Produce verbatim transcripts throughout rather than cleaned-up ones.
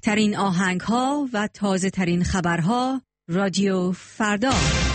بهترین آهنگ‌ها و تازه‌ترین خبرها رادیو فردا.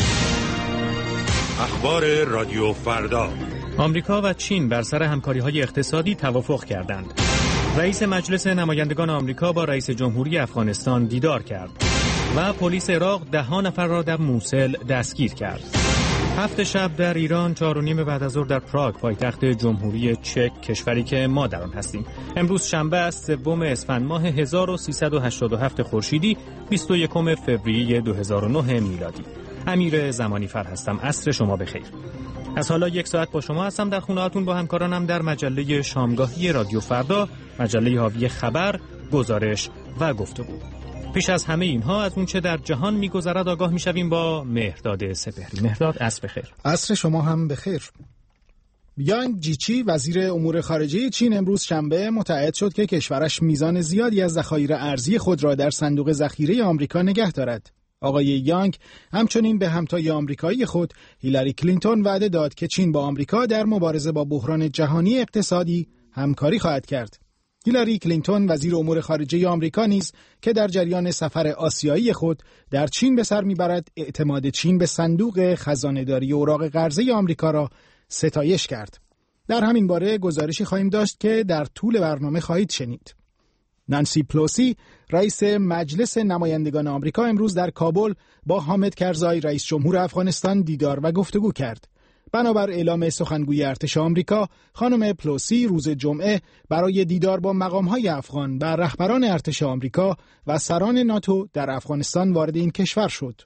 اخبار رادیو فردا. آمریکا و چین بر سر همکاری‌های اقتصادی توافق کردند. رئیس مجلس نمایندگان آمریکا با رئیس جمهوری افغانستان دیدار کرد و پلیس عراق ده ها نفر را در موسل دستگیر کرد. هفت شب در ایران، چهار و نیم بعد از ظهر در پراگ، پایتخت جمهوری چک، کشوری که ما در آن هستیم. امروز شنبه است، سوم اسفند ماه هزار و سیصد و هشتاد و هفت خورشیدی، بیست و یکم فوریه دو هزار و نه میلادی. امیر زمانی فر هستم. عصر شما بخیر. از حالا یک ساعت با شما هستم در خونه هاتون با همکارانم در مجله شامگاهی رادیو فردا، مجله حاوی خبر، گزارش و گفتگو. پیش از همه اینها از اون چه در جهان میگذرد آگاه میشویم با مهرداد سپهری. مهرداد، عصر بخیر. عصر شما هم بخیر. یانگ جیچی وزیر امور خارجه چین امروز شنبه متعهد شد که کشورش میزان زیادی از ذخایر ارزی خود را در صندوق ذخیره آمریکا نگه دارد. آقای یانگ همچنین به همتای آمریکایی خود هیلاری کلینتون وعده داد که چین با آمریکا در مبارزه با بحران جهانی اقتصادی همکاری خواهد کرد. هیلاری کلینتون وزیر امور خارجه آمریکا نیز که در جریان سفر آسیایی خود در چین به سر میبرد، اعتماد چین به صندوق خزانه‌داری اوراق قرضه آمریکا را ستایش کرد. در همین باره گزارشی خواهیم داشت که در طول برنامه خواهید شنید. نانسی پلوسی رئیس مجلس نمایندگان آمریکا امروز در کابل با حامد کرزای رئیس جمهور افغانستان دیدار و گفتگو کرد. بنابر اعلام سخنگوی ارتش آمریکا، خانم پلوسی روز جمعه برای دیدار با مقام‌های افغان و رهبران ارتش آمریکا و سران ناتو در افغانستان وارد این کشور شد.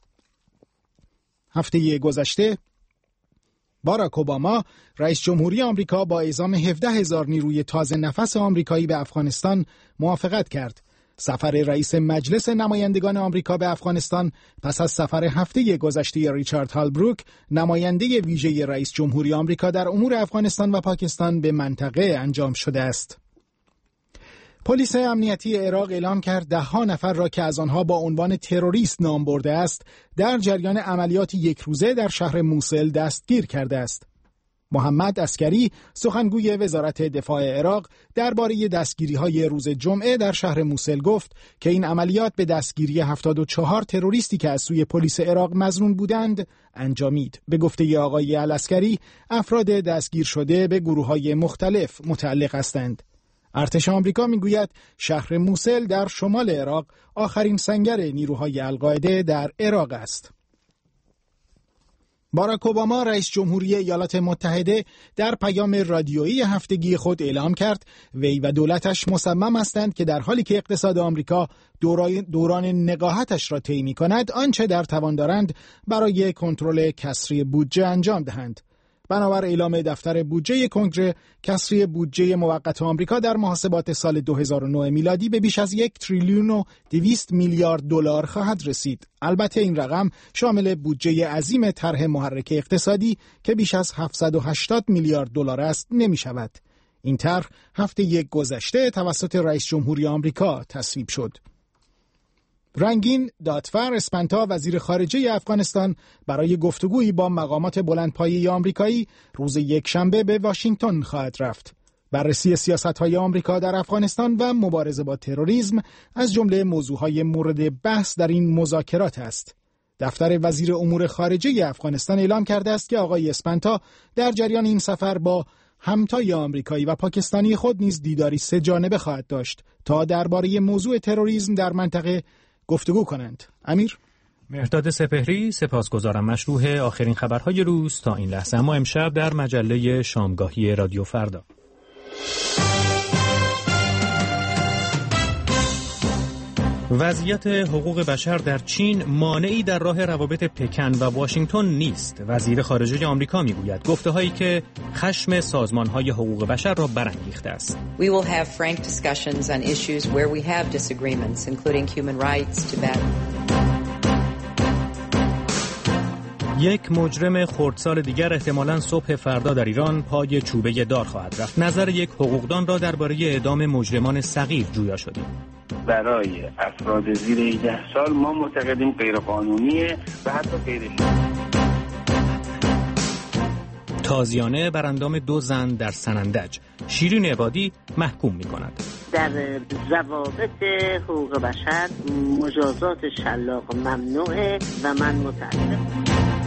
هفته گذشته باراک اوباما رئیس جمهوری آمریکا با اعزام هفده هزار نیروی تازه نفس آمریکایی به افغانستان موافقت کرد. سفر رئیس مجلس نمایندگان آمریکا به افغانستان پس از سفر هفته گذشته ریچارد هالبروک، نماینده ویژه رئیس جمهوری آمریکا در امور افغانستان و پاکستان، به منطقه انجام شده است. پلیس امنیتی عراق اعلام کرد ده ها نفر را که از آنها با عنوان تروریست نام برده است، در جریان عملیات یک روزه در شهر موسل دستگیر کرده است. محمد عسکری، سخنگوی وزارت دفاع عراق، درباره دستگیری‌های روز جمعه در شهر موسل گفت که این عملیات به دستگیری هفتاد و چهار تروریستی که از سوی پلیس عراق مظنون بودند انجامید. به گفته آقای العسکری، افراد دستگیر شده به گروه‌های مختلف متعلق هستند. ارتش آمریکا میگوید شهر موسل در شمال عراق آخرین سنگر نیروهای القاعده در عراق است. باراک اوباما رئیس جمهوری ایالات متحده در پیام رادیویی هفتگی خود اعلام کرد وی و دولتش مصمم هستند که در حالی که اقتصاد آمریکا دوران نقاهتش را طی می‌کند، آنچه در توان دارند برای کنترل کسری بودجه انجام دهند. بنابر اعلام دفتر بودجه کنگره، کسری بودجه موقت آمریکا در محاسبات سال دو هزار و نه میلادی به بیش از یک تریلیون و دویست میلیارد دلار خواهد رسید. البته این رقم شامل بودجه عظیم طرح محرک اقتصادی که بیش از هفتصد و هشتاد میلیارد دلار است نمی شود. این طرح هفته یک گذشته توسط رئیس جمهوری آمریکا تصویب شد. رنگین دادفر اسپنتا وزیر خارجه افغانستان برای گفتگویی با مقامات بلندپایه آمریکایی روز یکشنبه به واشنگتن خواهد رفت. بررسی سیاست‌های آمریکا در افغانستان و مبارزه با تروریسم از جمله موضوعهای مورد بحث در این مذاکرات است. دفتر وزیر امور خارجه افغانستان اعلام کرده است که آقای اسپنتا در جریان این سفر با همتای آمریکایی و پاکستانی خود نیز دیداری سه جانبه خواهد داشت تا درباره موضوع تروریسم در منطقه گفتگو کنند. امیر مهرداد سپهری، سپاسگزارم. مشروع آخرین خبرهای روز تا این لحظه. اما امشب در مجله شامگاهی رادیو فردا وضعیت حقوق بشر در چین مانعی در راه روابط پکن و واشنگتن نیست. وزیر خارجه آمریکا میگوید گفته‌هایی که خشم سازمان‌های حقوق بشر را برانگیخته است. We will have frank discussions on issues where we have disagreements, including human rights, Tibet. یک مجرم خردسال دیگر احتمالاً صبح فردا در ایران پای چوبه دار خواهد رفت. نظر یک حقوقدان را درباره اعدام مجرمان صغیر جویا شدیم. برای افراد زیر هجده سال ما معتقدیم غیر قانونیه و حتی غیر شرعی. تازیانه بر اندام دو زن در سنندج. شیرین عبادی محکوم می کند. در ضوابط حقوق بشر مجازات شلاق ممنوعه و من متاسفم.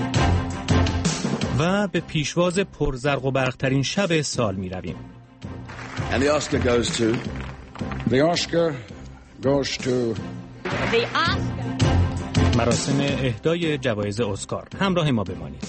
و به پیشواز پرزرق و برق‌ترین شب سال می رویم. And the Oscar goes to the Oscar goes to The Oscar. مراسم اهدای جوایز اسکار. همراه ما بمانید.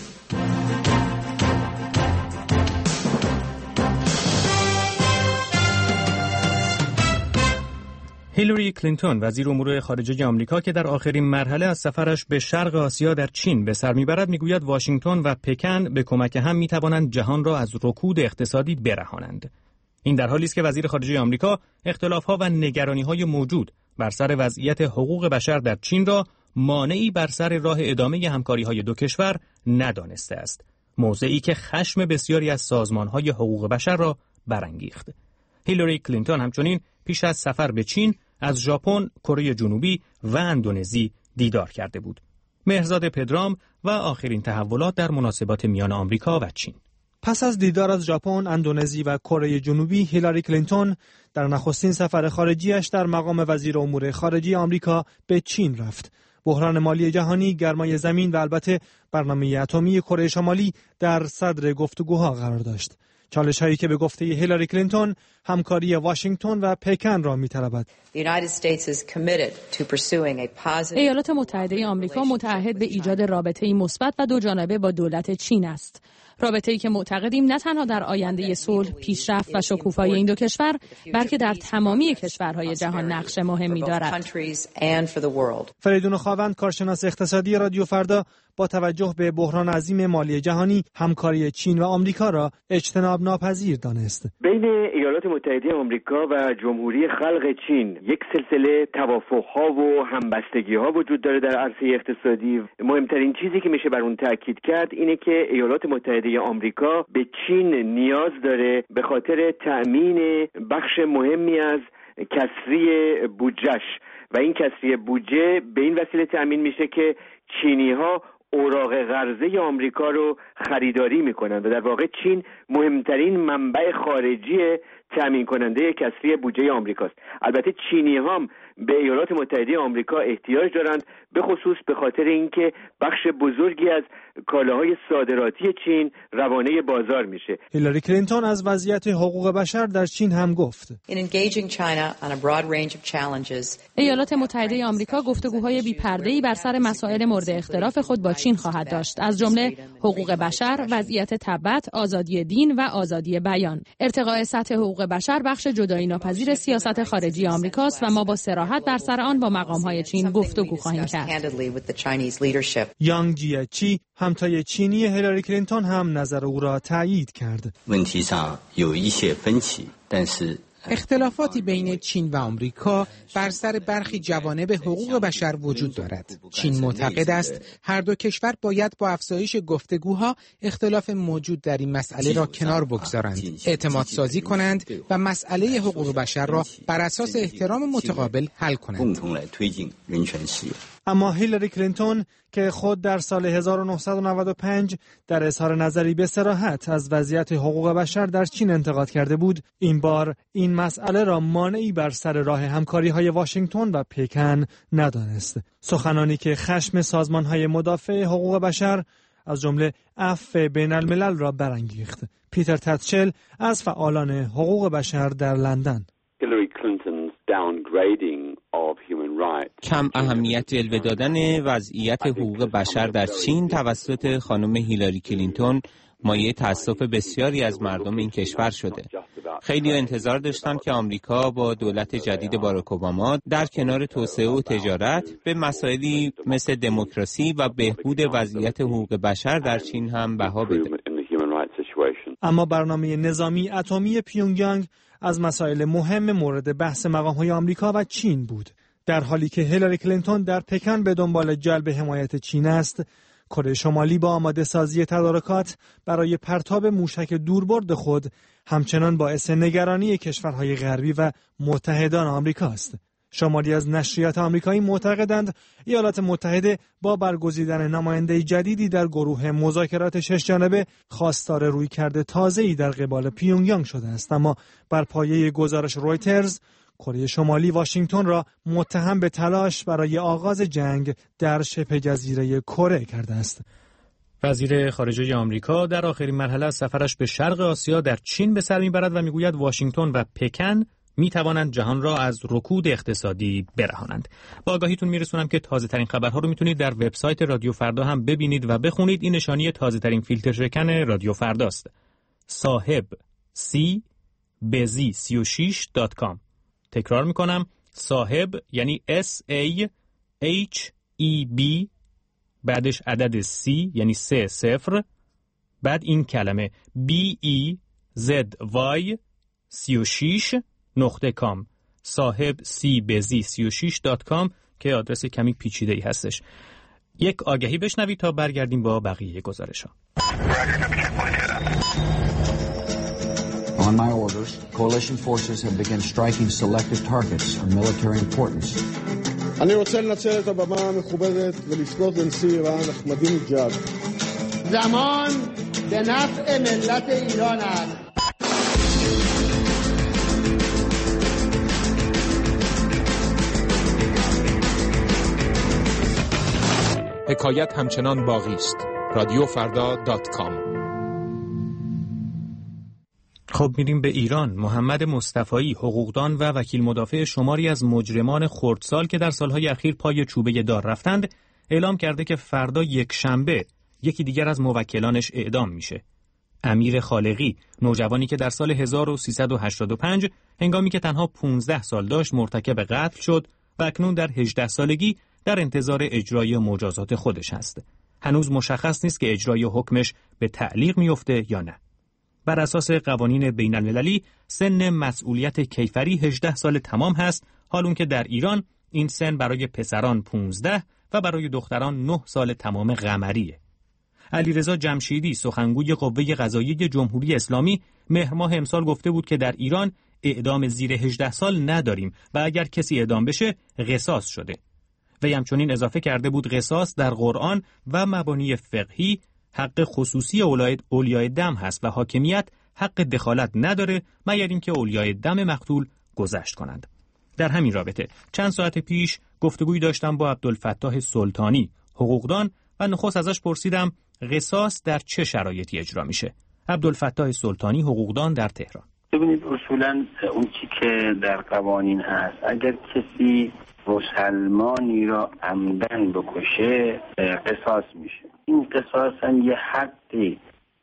هیلاری کلینتون وزیر امور خارجه آمریکا که در آخرین مرحله از سفرش به شرق آسیا در چین به سر میبرد میگوید واشنگتن و پکن به کمک هم میتوانند جهان را از رکود اقتصادی برهانند. این در حالی است که وزیر خارجه آمریکا اختلاف‌ها و نگرانی‌های موجود بر سر وضعیت حقوق بشر در چین را مانعی بر سر راه ادامه همکاری‌های دو کشور ندانسته است. موضعی که خشم بسیاری از سازمان‌های حقوق بشر را برانگیخت. هیلاری کلینتون همچنین پیش از سفر به چین از ژاپن، کره جنوبی و اندونزی دیدار کرده بود. مهرزاد پدرام و آخرین تحولات در مناسبات میان آمریکا و چین. پس از دیدار از ژاپن، اندونزی و کره جنوبی، هیلاری کلینتون در نخستین سفر خارجیش در مقام وزیر امور خارجه آمریکا به چین رفت. بحران مالی جهانی، گرمای زمین و البته برنامه اتمی کره شمالی در صدر گفتگوها قرار داشت. چالش هایی که به گفته هیلاری کلینتون همکاری واشنگتن و پکن را می‌طلبد. ایالات متحده آمریکا متعهد به ایجاد رابطه‌ای مثبت و دو جانبه با دولت چین است. رابطه‌ای که معتقدیم نه تنها در آینده صلح، پیشرفت و شکوفایی این دو کشور، بلکه در تمامی کشورهای جهان نقش مهمی دارد. فریدون خاوند، کارشناس اقتصادی رادیو فردا، با توجه به بحران عظیم مالی جهانی، همکاری چین و آمریکا را اجتناب ناپذیر دانست. بین ایالات متحده آمریکا و جمهوری خلق چین یک سلسله توافق‌ها و همبستگی‌ها وجود داره در عرصه اقتصادی. مهمترین چیزی که میشه بر اون تاکید کرد اینه که ایالات متحده آمریکا به چین نیاز داره به خاطر تأمین بخش مهمی از کسری بودجه‌اش و این کسری بودجه به این وسیله تأمین میشه که چینی‌ها اوراق قرضه آمریکا رو خریداری میکنن و در واقع چین مهمترین منبع خارجی تامین کننده کسری بودجه آمریکاست. البته چینی هم به ایالات متحده آمریکا احتیاج دارند، به خصوص به خاطر اینکه بخش بزرگی از کالاهای صادراتی چین روانه بازار میشه. هیلاری کلینتون از وضعیت حقوق بشر در چین هم گفت. ایالات متحده آمریکا گفتگوهای بی‌پرده‌ای بر سر مسائل مورد اختلاف خود با چین خواهد داشت، از جمله حقوق بشر، وضعیت تبعیت، آزادی دین و آزادی بیان. ارتقاء سطح حقوق بشر بخش جدایی ناپذیر سیاست خارجی آمریکاست و ما با صراحت بر سر آن با مقام‌های چین گفتگو خواهیم کرد. یانگ جیچی، همتای چینی هیلاری کلینتون، هم نظر او را تایید کرد. اختلافاتی بین چین و آمریکا بر سر برخی جوانب حقوق بشر وجود دارد. چین معتقد است هر دو کشور باید با افزایش گفتگوها اختلاف موجود در این مسئله را کنار بگذارند، اعتماد سازی کنند و مسئله حقوق بشر را بر اساس احترام متقابل حل کنند. اما هیلاری کلینتون که خود در سال هزار و نهصد و نود و پنج در اظهار نظری به صراحت از وضعیت حقوق بشر در چین انتقاد کرده بود، این بار این مسئله را مانعی بر سر راه همکاری‌های واشنگتن و پکن ندانست. سخنانی که خشم سازمان‌های مدافع حقوق بشر از جمله عفو بین الملل را برانگیخت. پیتر تاتچل از فعالان حقوق بشر در لندن: کم اهمیت جلوه دادن وضعیت حقوق بشر در چین توسط خانم هیلاری کلینتون مایه تأسف بسیاری از مردم این کشور شده. خیلی انتظار داشتن که آمریکا با دولت جدید باراک اوباما در کنار توسعه و تجارت به مسائلی مثل دموکراسی و بهبود وضعیت حقوق بشر در چین هم بها بده. اما برنامه نظامی اتمی پیونگیانگ از مسائل مهم مورد بحث مقام‌های آمریکا و چین بود. در حالی که هیلاری کلینتون در پکن به دنبال جلب حمایت چین است، کره شمالی با آماده سازی تدارکات برای پرتاب موشک دوربرد خود همچنان باعث نگرانی کشورهای غربی و متحدان آمریکا است. شماری از نشریات آمریکایی معتقدند ایالات متحده با برگزیدن نماینده جدیدی در گروه مذاکرات شش جانبه خواستار رویکرد تازه‌ای در قبال پیونگیانگ شده است، اما بر پایه گزارش رویترز کره شمالی واشنگتن را متهم به تلاش برای آغاز جنگ در شبه جزیره کره کرده است. وزیر خارجه آمریکا در آخرین مرحله از سفرش به شرق آسیا در چین به سر میبرد و میگوید واشنگتن و پکن می توانند جهان را از رکود اقتصادی برهانند. با آگاهیتون میرسونم که تازه ترین خبرها رو میتونید در وبسایت رادیو فردا هم ببینید و بخونید. این نشانی تازه ترین فیلتر شکن رادیو فرداست. صاحب سی بزی سی و شش دات کام. تکرار میکنم، صاحب یعنی اس ای اچ ای بی بعدش عدد سی یعنی سه صفر بعد این کلمه بی ای زد وای سی و شش نقطه کام. صاحب سی بزی سی و شش دات کام که آدرس کمی پیچیده ای هستش. یک آگهی بشنوید تا برگردیم با بقیه گزارش ها. On my orders, coalition forces have begun striking selective targets of military importance. אני רוצה לנצל את הבמה המכובדת ולפנות לנשיא איראן אחמדינג'אד. زمان به نفع ملت ایران است. حکایت همچنان باقی است. رادیو فردا دات کام. خب میریم به ایران. محمد مصطفایی، حقوقدان و وکیل مدافع شماری از مجرمان خردسال که در سالهای اخیر پای چوبه دار رفتند، اعلام کرده که فردا یک شنبه یکی دیگر از موکلانش اعدام میشه. امیر خالقی، نوجوانی که در سال هزار و سیصد و هشتاد و پنج هنگامی که تنها پانزده سال داشت مرتکب قتل شد و اکنون در هجده سالگی در انتظار اجرای مجازات خودش هست. هنوز مشخص نیست که اجرای حکمش به تعلیق میفته یا نه. بر اساس قوانین بین المللی سن مسئولیت کیفری هجده سال تمام هست، حال اون که در ایران این سن برای پسران پانزده و برای دختران نه سال تمام قمریه. علیرضا جمشیدی، سخنگوی قوه قضاییه جمهوری اسلامی، مهر ماه امسال گفته بود که در ایران اعدام زیر هجده سال نداریم و اگر کسی اعدام بشه قصاص شده. و همچنین اضافه کرده بود قصاص در قرآن و مبانی فقهی حق خصوصی اولیای دم هست و حاکمیت حق دخالت نداره مگر اینکه اولیای دم مقتول گذشت کنند. در همین رابطه چند ساعت پیش گفتگویی داشتم با عبدالفتاح سلطانی، حقوقدان، و نخست ازش پرسیدم قصاص در چه شرایطی اجرا میشه. عبدالفتاح سلطانی، حقوقدان، در تهران. ببینید اصولاً اون چی که در قوانین هست، اگر کسی مسلمانی را عمدن بکشه قصاص میشه. این قصاص هم یه حد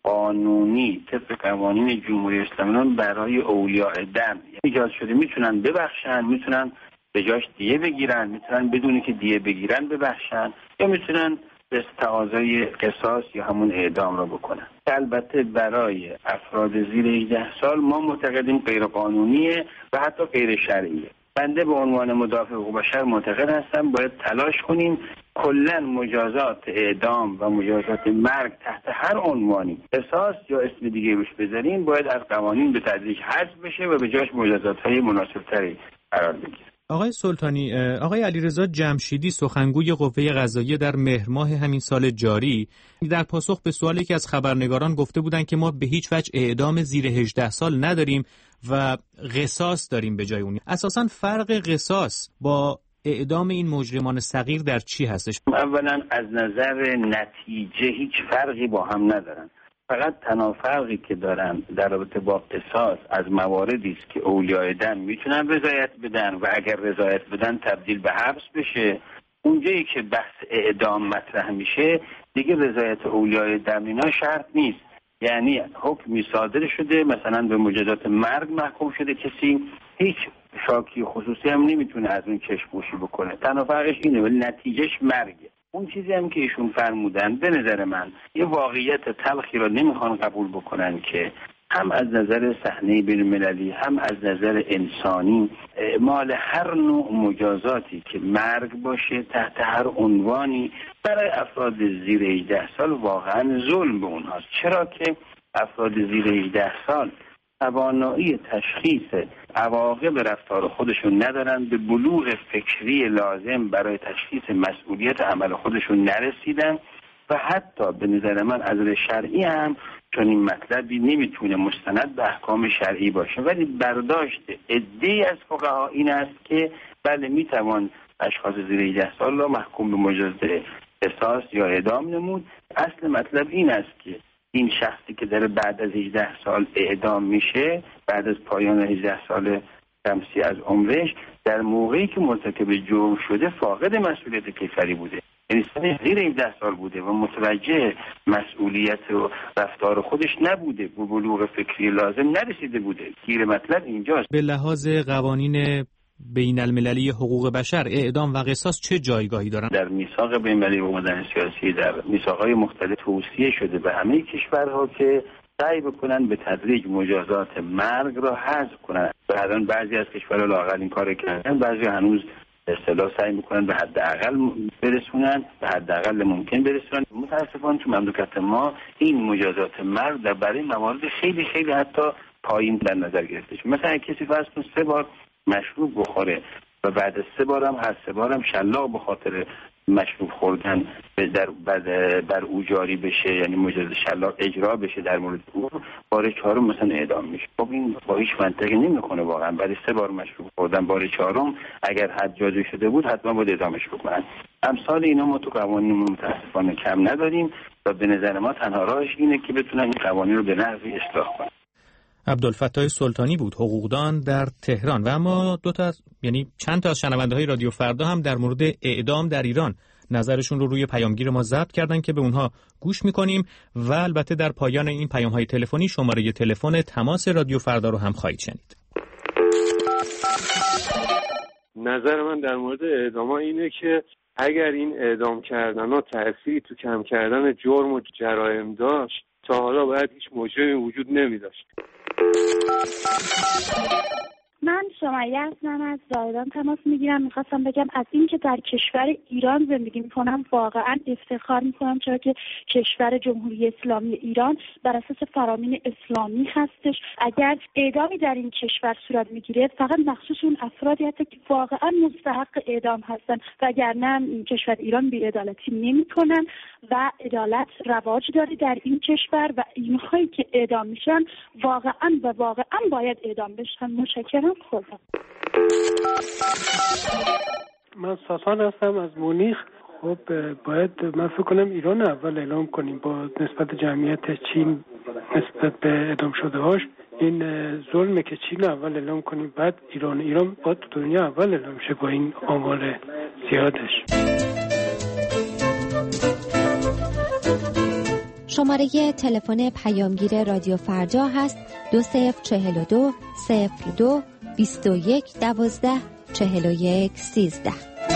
قانونی طبق قوانین جمهوری اسلامی برای اولیاء دم ایجاد شده. میتونن ببخشن، میتونن به جاش دیه بگیرن، میتونن بدونی که دیه بگیرن ببخشن، یا میتونن به تقاضای قصاص یا همون اعدام را بکنن. البته برای افراد زیر هجده سال ما معتقدیم غیر قانونیه و حتی غیر شرعیه. بنده به عنوان مدافع حقوق بشر معتقد هستم باید تلاش کنیم کلا مجازات اعدام و مجازات مرگ تحت هر عنوانی، قصاص یا اسم دیگه روش بذاریم، باید از قوانین به تدریج حذف بشه و به جاش مجازات‌های مناسب‌تری قرار بگیره. آقای سلطانی، آقای علیرضا جمشیدی، سخنگوی قوه قضاییه، در مهر ماه همین سال جاری در پاسخ به سوالی که از خبرنگاران گفته بودند که ما به هیچ وجه اعدام زیر هجده سال نداریم و قصاص داریم به جای اون. اساساً فرق قصاص با اعدام این مجرمان صغیر در چی هستش؟ اولا از نظر نتیجه هیچ فرقی با هم ندارن. فقط تنها فرقی که دارن در رابطه با قصاص از مواردی است که اولیای دم میتونن رضایت بدن و اگر رضایت بدن تبدیل به حبس بشه. اونجایی که بحث اعدام مطرح میشه دیگه رضایت اولیای دم اینا شرط نیست. یعنی حکمی صادر شده، مثلا به مجازات مرگ محکوم شده کسی، هیچ شاکی خصوصی هم نمیتونه از اون چشم‌پوشی بکنه. تنها فرقش اینه ولی نتیجهش مرگه. اون چیزی هم که ایشون فرمودن به نظر من یه واقعیت تلخی را نمیخوان قبول بکنن که هم از نظر صحنه بین‌المللی هم از نظر انسانی اعمال هر نوع مجازاتی که مرگ باشه تحت هر عنوانی برای افراد زیر هجده سال واقعا ظلم به اونهاست. چرا که افراد زیر هجده سال توانایی تشخیص عواقب رفتار خودشون ندارن، به بلوغ فکری لازم برای تشخیص مسئولیت عمل خودشون نرسیدن و حتی به نظر من از نظر شرعی هم چون این مطلبی نمیتونه مستند به احکام شرعی باشه، ولی برداشت عده‌ای از فقها این است که بله میتوان اشخاص زیر هجده سال را محکوم به مجازات قصاص یا اعدام نمود. اصل مطلب این است که این شخصی که داره بعد از هجده سال اعدام میشه، بعد از پایان هجده سال شمسی از عمرش، در موقعی که مرتکب جرم شده فاقد مسئولیت کیفری بوده، یعنی زیر هجده سال بوده و متوجه مسئولیت و رفتار خودش نبوده، به بلوغ فکری لازم نرسیده بوده. گیر مطلب اینجاست. به لحاظ قوانین بین المللی حقوق بشر اعدام و قصاص چه جایگاهی دارن؟ در میثاق بین المللی حقوق مدنی سیاسی در میثاق‌های مختلف توصیه شده به همه کشورها که سعی بکنن به تدریج مجازات مرگ را حذف کنن. الان بعضی از کشورها لااقل این کارو کردن، بعضی هنوز به اصطلاح سعی میکنن به حداقل برسونن، به حداقل ممکن برسونن. متاسفانه تو مملکت ما این مجازات مرگ در برای موارد خیلی خیلی حتی پایین در نظر گرفته شده. مثلا کسی فرض کن سه بار مشروب بخوره و بعد از سه بارم هر سه بارم شلاق به خاطر مشروب خوردن در بر او جاری بشه، یعنی مجاز شلاق اجرا بشه در مورد او، بار چهارم مثلا اعدام میشه. خب این با هیچ منطقی نمیکنه واقعا. برای سه بار مشروب خوردن بار چهارم اگر حد جاری شده بود حتما باید اعدامش بکنن. امثال اینا ما تو قوانین متاسفانه کم نداریم و به نظر ما تنها راهش اینه که بتونن این قوانین رو به نحوی اصلاح کنن. عبدالفتاح سلطانی بود، حقوقدان در تهران. و اما دو تا از یعنی چند تا از شنونده‌های رادیو فردا هم در مورد اعدام در ایران نظرشون رو روی پیامگیر ما ضبط کردن که به اونها گوش می‌کنیم و البته در پایان این پیام‌های تلفنی شماره تلفن تماس رادیو فردا رو هم خواهید شنید. نظر من در مورد اعدام‌ها اینه که اگر این اعدام کردن‌ها تأثیری تو کم کردن جرم و جرایم داشت، تا حالا باید هیچ مجرمی وجود نمی داشت. من سمیه هستم، از زاهدان تماس میگیرم. میخواستم بگم از این که در کشور ایران زندگی میکنم واقعا افتخار میکنم، چرا که کشور جمهوری اسلامی ایران بر اساس فرامین اسلامی هستش. اگر اعدامی در این کشور صورت میگیره فقط مخصوص اون افرادی هست که واقعا مستحق اعدام هستن، وگرنه این کشور ایران بی‌عدالتی نمیکنن و عدالت رواج داره در این کشور و اینهایی که اعدام میشن واقعا و واقعا باید اعدام بشن. متشکرم. خدا. من ساسان هستم از مونیخ. خب باید من فکر کنم ایران اول اعلام کنیم با نسبت جمعیت چین نسبت به اعدام شده هاش. این ظلمه که چین اول اعلام کنیم، بعد ایران. ایران باید تو دنیا اول اعلام شه با این آمار زیادش. شماره تلفن پیامگیر رادیو فردا هست دو صفر چهل و دو صفر دو بیست و یک دوازده چهل و یک سیزده.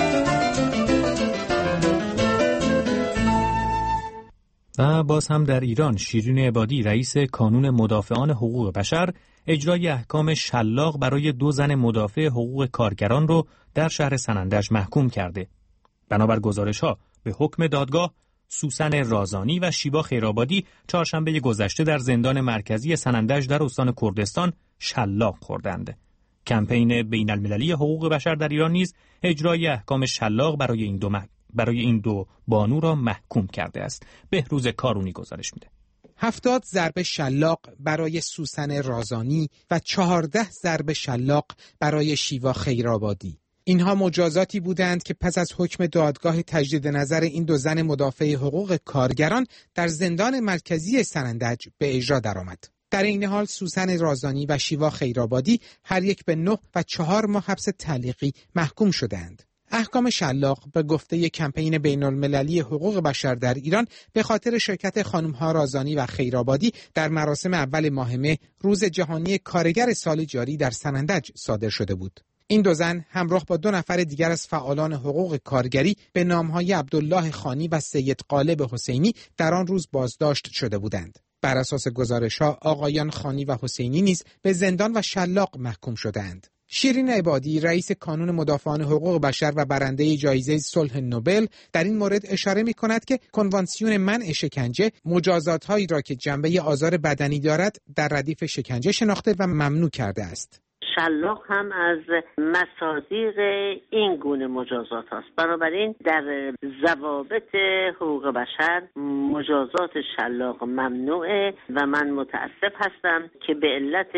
و باز هم در ایران شیرین عبادی رئیس کانون مدافعان حقوق بشر اجرای احکام شلاق برای دو زن مدافع حقوق کارگران رو در شهر سنندج محکوم کرده. بنابر گزارش‌ها به حکم دادگاه سوسن رازانی و شیوا خیرآبادی چهارشنبه گذشته در زندان مرکزی سنندج در استان کردستان شلاق خوردند. کمپین بین المللی حقوق بشر در ایران نیز اجرای احکام شلاق برای این دو مح... برای این دو بانو را محکوم کرده است. بهروز کارونی گزارش میده. هفتاد ضربه شلاق برای سوسن رازانی و چهارده ضربه شلاق برای شیوا خیرآبادی. اینها مجازاتی بودند که پس از حکم دادگاه تجدید نظر این دو زن مدافع حقوق کارگران در زندان مرکزی سنندج به اجرا درآمد. در این حال سوسن رازانی و شیوا خیرآبادی هر یک به نه و چهار ماه حبس تعلیقی محکوم شدند. احکام شلاق به گفته کمپین بین المللی حقوق بشر در ایران به خاطر شرکت خانم‌ها رازانی و خیرآبادی در مراسم اول ماه مه روز جهانی کارگر سال جاری در سنندج صادر شده بود. این دو زن همراه با دو نفر دیگر از فعالان حقوق کارگری به نام‌های عبدالله خانی و سید غالب حسینی در آن روز بازداشت شده بودند. بر اساس گزارش‌ها آقایان خانی و حسینی نیز به زندان و شلاق محکوم شدند. شیرین عبادی رئیس کانون مدافعان حقوق بشر و برنده جایزه صلح نوبل در این مورد اشاره می‌کند که کنوانسیون منع شکنجه مجازات‌هایی را که جنبه آزار بدنی دارد در ردیف شکنجه شناخته و ممنوع کرده است. شلاق هم از مصادیق این گونه مجازات هست. بنابراین در ضوابط حقوق بشر مجازات شلاق ممنوعه و من متاسف هستم که به علت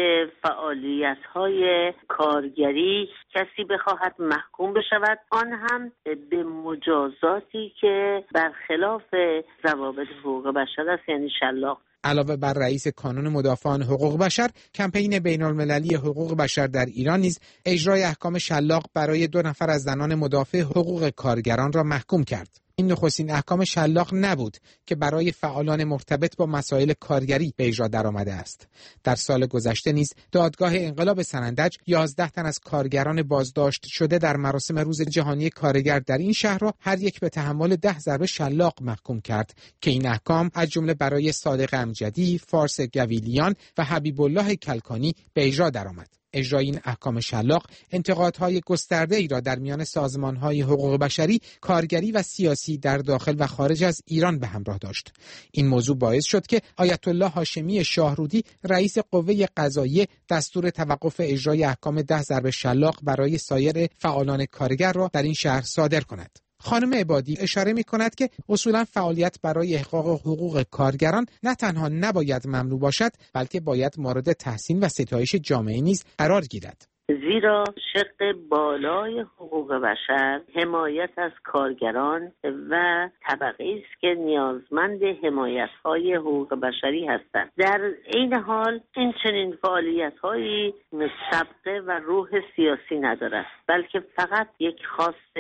فعالیت‌های کارگری کسی بخواهد محکوم بشود، آن هم به مجازاتی که برخلاف ضوابط حقوق بشر است، یعنی شلاق. علاوه بر رئیس کانون مدافعان حقوق بشر، کمپین بین‌المللی حقوق بشر در ایران نیز اجرای احکام شلاق برای دو نفر از زنان مدافع حقوق کارگران را محکوم کرد. این نخستین احکام شلاق نبود که برای فعالان مرتبط با مسائل کارگری به اجرا درآمده است. در سال گذشته نیز دادگاه انقلاب سنندج یازده تن از کارگران بازداشت شده در مراسم روز جهانی کارگر در این شهر را هر یک به تحمل ده ضربه شلاق محکوم کرد که این احکام از جمله برای صادق امجدی، فارس گویلیان و حبیب الله کلکانی به اجرا درآمد. اجرای این احکام شلاق انتقادهای گسترده‌ای را در میان سازمان‌های حقوق بشری، کارگری و سیاسی در داخل و خارج از ایران به همراه داشت. این موضوع باعث شد که آیت الله هاشمی شاهرودی، رئیس قوه قضاییه، دستور توقف اجرای احکام ده ضرب شلاق برای سایر فعالان کارگر را در این شهر صادر کند. خانم عبادی اشاره می کند که اصولا فعالیت برای احقاق حقوق کارگران نه تنها نباید ممنوع باشد، بلکه باید مورد تحسین و ستایش جامعه نیز قرار گیرد. زیرا شق بالای حقوق بشر حمایت از کارگران و طبقه است که نیازمند حمایت‌های حقوق بشری هستند. در این حال این چنین فعالیت‌هایی سابقه و روح سیاسی ندارد، بلکه فقط یک خواست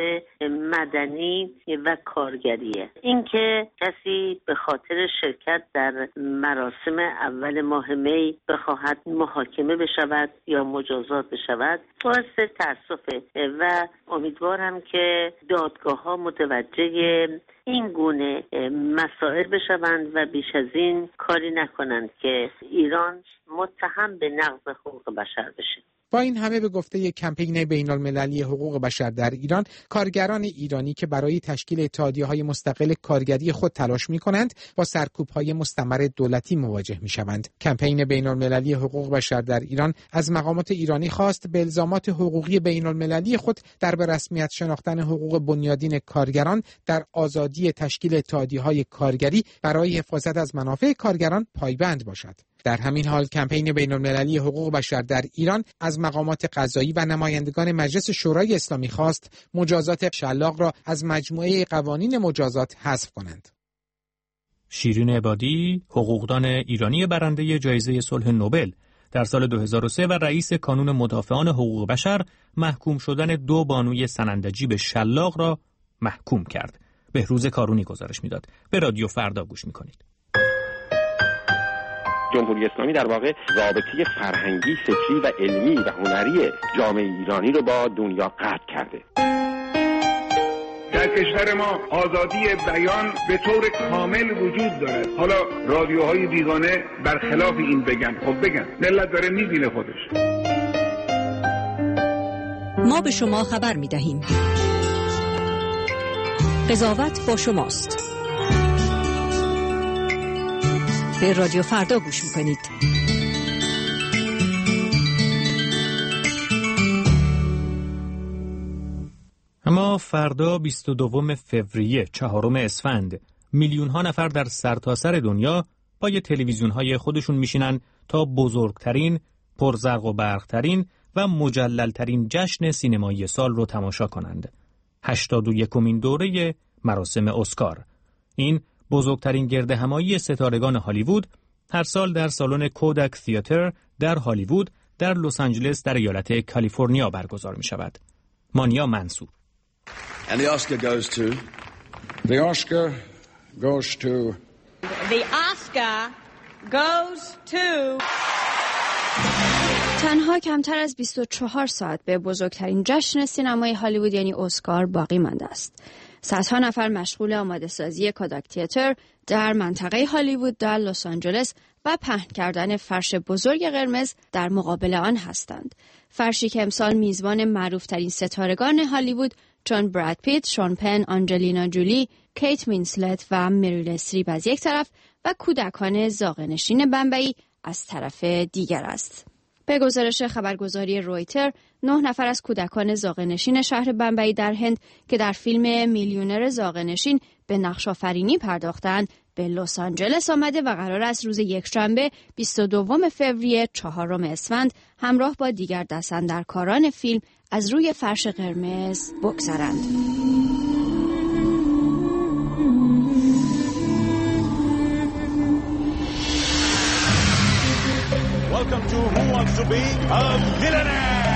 مدنی و کارگریه. اینکه کسی به خاطر شرکت در مراسم اول ماه می بخواهد محاکمه بشود یا مجازات بشود باعث تأسفه و امیدوارم که دادگاه‌ها متوجه این گونه مسائل بشوند و بیش از این کاری نکنند که ایران متهم به نقض حقوق بشر بشه. با این همه به گفته کمپین بین‌المللی حقوق بشر در ایران، کارگران ایرانی که برای تشکیل اتحادیه‌های مستقل کارگری خود تلاش می‌کنند با سرکوب‌های مستمر دولتی مواجه می‌شوند. کمپین بین‌المللی حقوق بشر در ایران از مقامات ایرانی خواست به الزامات حقوقی بین‌المللی خود در به رسمیت شناختن حقوق بنیادین کارگران در آزادی تشکیل اتحادیه‌های کارگری برای حفاظت از منافع کارگران پایبند باشد. در همین حال کمپین بین‌المللی حقوق بشر در ایران از مقامات قضایی و نمایندگان مجلس شورای اسلامی خواست مجازات شلاق را از مجموعه قوانین مجازات حذف کنند. شیرین عبادی، حقوقدان ایرانی برنده جایزه صلح نوبل در سال دو هزار و سه و رئیس کانون مدافعان حقوق بشر، محکوم شدن دو بانوی سنندجی به شلاق را محکوم کرد. بهروز کارونی گزارش میداد. به رادیو فردا گوش میکنید. جمهوری اسلامی در واقع رابطه فرهنگی، فکری و علمی و هنری جامعه ایرانی رو با دنیا قطع کرده. در کشور ما آزادی بیان به طور کامل وجود داره. حالا رادیوهای بیگانه برخلاف این بگن، خب بگن، ملت داره میبینه خودش. ما به شما خبر میدهیم. قضاوت با شماست. به رادیو فردا گوش میکنید. اما فردا بیست و دوم فوریه، چهارم اسفند، میلیون ها نفر در سرتاسر دنیا پای تلویزیون های خودشون میشینن تا بزرگترین، پرزرق و برقترین و مجللترین جشن سینمایی سال رو تماشا کنند. هشتاد و یکمین دوره مراسم اسکار. این بزرگترین گردهمایی ستارگان هالیوود هر سال در سالن کوداک تئاتر در هالیوود در لس آنجلس در ایالت کالیفرنیا برگزار می شود. مانیا منصور. And the Oscar goes to The Oscar goes to The Oscar goes to تنها کمتر از بیست و چهار ساعت به بزرگترین جشن سینمای هالیوود یعنی اسکار باقی مانده است. صدها نفر مشغول آماده سازی کوداک تئاتر در منطقه هالیوود در لس آنجلس و پهن کردن فرش بزرگ قرمز در مقابل آن هستند. فرشی که امسال میزبان معروفترین ستارگان هالیوود چون براد پیت، شون پن، آنجلینا جولی، کیت وینسلت و مریل استریپ از یک طرف و کودکان زاغه‌نشین بمبئی از طرف دیگر است. به گزارش خبرگزاری رویتر، نه نفر از کودکان زاغه‌نشین شهر بمبئی در هند که در فیلم میلیونر زاغه‌نشین به نقش‌آفرینی پرداختند، به لس آنجلس آمده و قرار است روز یکشنبه بیست و دوم فوریه چهارم اسفند همراه با دیگر دستاندرکاران فیلم از روی فرش قرمز بگذرند. Welcome to Who Wants to Be a Millionaire.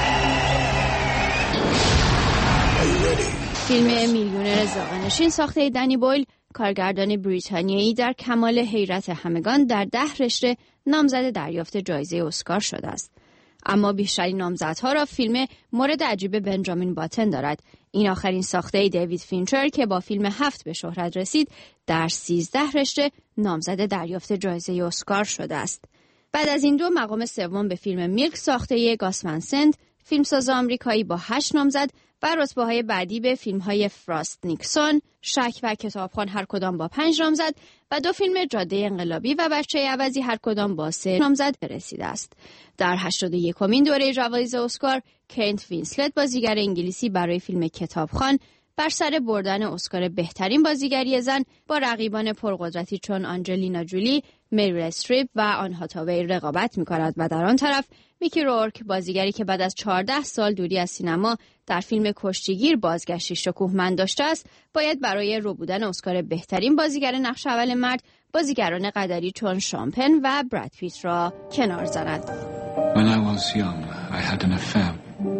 Are you ready? فیلم میلیونر زاغه‌نشین ساخته دنی بویل، کارگردان بریتانیایی در کمال حیرت همگان در ده رشته نامزد دریافت جایزه اسکار شده است. اما بیشترین نامزدها را فیلم مورد عجیب بنجامین باتن دارد. این آخرین ساخته دیوید فینچر که با فیلم هفت به شهرت رسید در سیزده رشته نامزد دریافت جایزه اسکار شده است. بعد از این دو مقام سوم به فیلم میلک ساخته گاس ون سنت، فیلمساز آمریکایی با هشت نامزد و رتبه‌های بعدی به فیلم‌های فراست نیکسون، شک و کتابخوان هر کدام با پنج نامزد و دو فیلم جاده انقلابی و بچه عوضی هر کدام با سه نامزد رسیده است. در هشتاد و یکمین دوره جوایز اسکار، کینت وینسلت بازیگر انگلیسی برای فیلم کتابخوان بر سر بردن اسکار بهترین بازیگری زن با رقیبان پرقدرتی چون آنجلینا جولی، میریل استریپ و آن هاتاوی رقابت می‌کند و در آن طرف میکی رورک بازیگری که بعد از چهارده سال دوری از سینما در فیلم کشتیگیر بازگشتی شکوهمند داشته است، باید برای ربودن اسکار بهترین بازیگر نقش اول مرد بازیگران قدری چون شامپن و براد پیت را کنار زند. When I was young, I had an affair.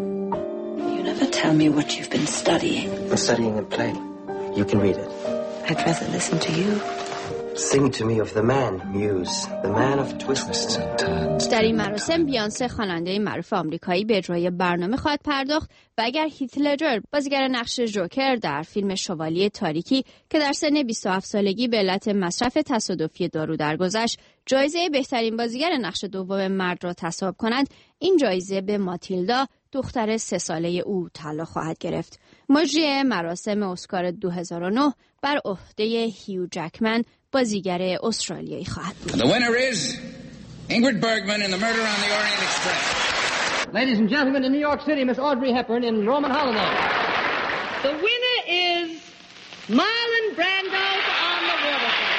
You never tell me what you've been studying. I'm studying a play. You can read it. I'd rather listen to you. Sing to me of the man, Muse, the man of twists and turns. در این مراسم بیانسه خواننده معروف آمریکایی به اجرای برنامه خواهد پرداخت و اگر هیت لجر بازیگر نقش جوکر در فیلم شوالیه تاریکی که در سن بیست و هفت سالگی به علت مصرف تصادفی دارو درگذشت جایزه بهترین بازیگر نقش دوم مرد را تصاحب کنند، این جایزه به ماتیلدا دختر سه ساله او تعلق خواهد گرفت. مجری مراسم اسکار دو هزار و نه بر عهده هیو جکمن بازیگر استرالیایی خواهد بود. The winner is Ingrid Bergman in The Murder on the Orient Express. Ladies and gentlemen, in New York City, Miss Audrey Hepburn in Roman Holiday. The winner is Marlon Brando on The Waterfront.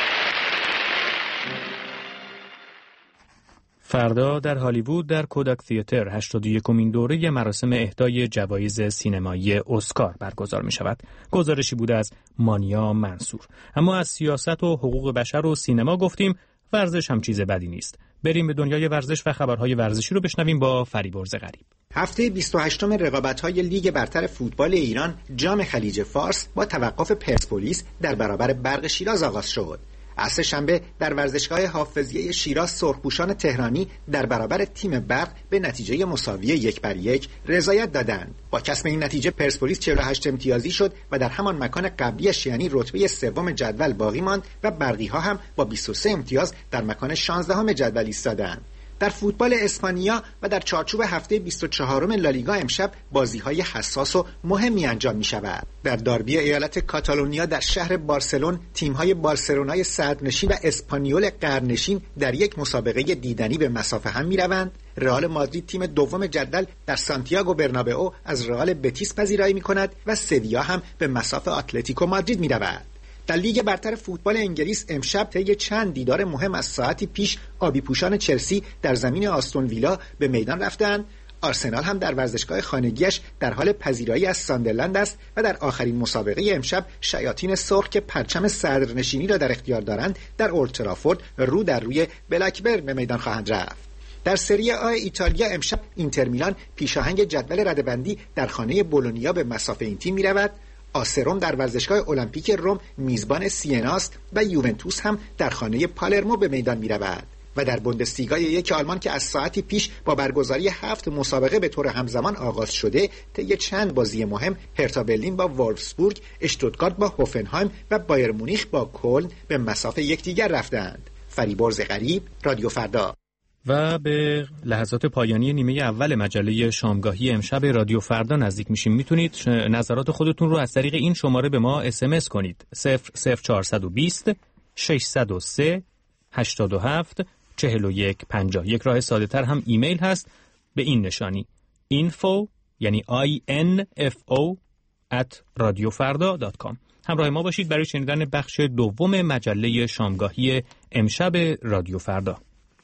فردا در هالیوود در کوداک تئاتر هشتاد و یکمین دوره مراسم اهدای جوایز سینمایی اسکار برگزار می شود. گزارشی بوده از مانیا منصور. اما از سیاست و حقوق بشر و سینما گفتیم، ورزش هم چیز بدی نیست. بریم به دنیای ورزش و خبرهای ورزشی رو بشنویم با فریبرز غریب. هفته بیست و هشتم رقابت‌های لیگ برتر فوتبال ایران جام خلیج فارس با توقف پرسپولیس در برابر برق شیراز آغاز شد. از سه شنبه در ورزشگاه حافظیه شیراز سرخپوشان تهرانی در برابر تیم برق به نتیجه مساوی یک بر یک رضایت دادند. با کسب این نتیجه پرسپولیس چهل و هشت امتیازی شد و در همان مکان قبلیش یعنی رتبه سوم جدول باقی ماند و برقی‌ها هم با بیست و سه امتیاز در مکان شانزدهم جدول ایستادند. در فوتبال اسپانیا و در چارچوب هفته بیست و چهارم لالیگا امشب بازی‌های حساس و مهمی انجام می‌شود. در داربی ایالت کاتالونیا در شهر بارسلون تیم‌های بارسلونای صدرنشین و اسپانیول قرنشین در یک مسابقه دیدنی به مسافه هم می‌روند. رئال مادرید تیم دوم جدول در سانتیاگو برنابئو از رئال بتیس پذیرایی می‌کند و سویا هم به مسافه اتلتیکو مادرید می‌رود. در لیگ برتر فوتبال انگلیس امشب طی چند دیدار مهم از ساعتی پیش آبی پوشان چلسی در زمین آستون ویلا به میدان رفتند. آرسنال هم در ورزشگاه خانگیش در حال پذیرایی از ساندرلند است و در آخرین مسابقه امشب شیاطین سرخ که پرچم صدرنشینی را در اختیار دارند در اولد ترافورد رو در روی بلکبرن به میدان خواهند رفت. در سری آ ایتالیا امشب اینتر میلان پیشاهنگ جدول رده‌بندی در خانه بولونیا به مسافه این تیم می‌رود. آسروم در ورزشگاه المپیک روم میزبان سیناست و یوونتوس هم در خانه پالرمو به میدان می‌رود. و در بوندسلیگای یک آلمان که از ساعتی پیش با برگزاری هفت مسابقه به طور همزمان آغاز شده، طی چند بازی مهم هرتا برلین با وولفسبورگ، اشتوتگارت با هوفنهایم و بایر مونیخ با کلن به مسافه یکدیگر رفتند. فریبرز غریب، رادیو فردا. و به لحظات پایانی نیمه اول مجله شامگاهی امشب رادیو فردا نزدیک میشیم. میتونید نظرات خودتون رو از طریق این شماره به ما اس ام اس کنید. صفر صفر چهارصد و بیست ششصد و سه هشتاد و هفت چهل و یک پنجاه. یک راه ساده تر هم ایمیل هست به این نشانی info یعنی آی ان اف او ات رادیو فردا دات کام. همراه ما باشید برای شنیدن بخش دوم مجله شامگاهی امشب رادیو فردا.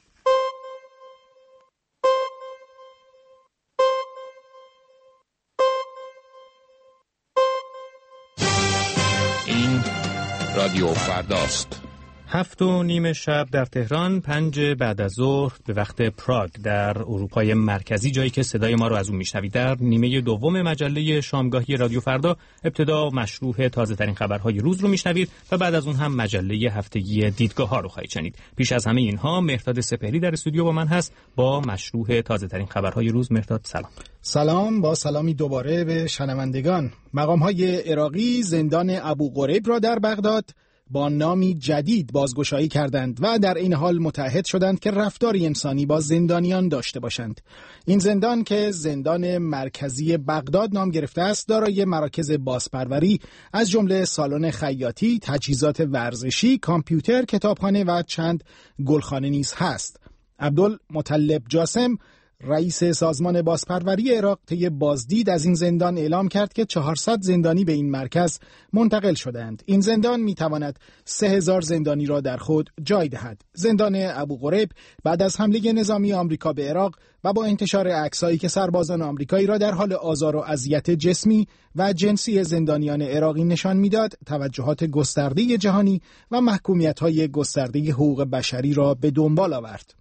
این رادیو فرداست. هفت و نیم شب در تهران، پنج بعد از ظهر به وقت پراگ در اروپای مرکزی، جایی که صدای ما رو از اون میشنوید. در نیمه دوم مجله شامگاهی رادیو فردا ابتدا مشروح تازه ترین خبرهای روز رو میشنوید و بعد از اون هم مجله هفتگی دیدگاه ها رو خواهید شنید. پیش از همه اینها مهرداد سپهری در استودیو با من هست با مشروح تازه ترین خبرهای روز. مهرداد سلام. سلام، با سلامی دوباره به شنوندگان. مقام‌های عراقی زندان ابوغریب را در بغداد با نامی جدید بازگشایی کردند و در این حال متعهد شدند که رفتاری انسانی با زندانیان داشته باشند. این زندان که زندان مرکزی بغداد نام گرفته است، دارای مراکز بازپروری از جمله سالن خیاطی، تجهیزات ورزشی، کامپیوتر، کتابخانه و چند گلخانه نیز هست. عبدالمطلب جاسم، رئیس سازمان بازپروری عراق، طی بازدید از این زندان اعلام کرد که چهارصد زندانی به این مرکز منتقل شدند. این زندان میتواند سه هزار زندانی را در خود جای دهد. زندان ابوغریب بعد از حمله نظامی آمریکا به عراق و با انتشار عکسایی که سربازان آمریکایی را در حال آزار و اذیت جسمی و جنسی زندانیان عراقی نشان میداد، توجهات گسترده جهانی و محکومیت‌های گسترده حقوق بشری را به دنبال آورد.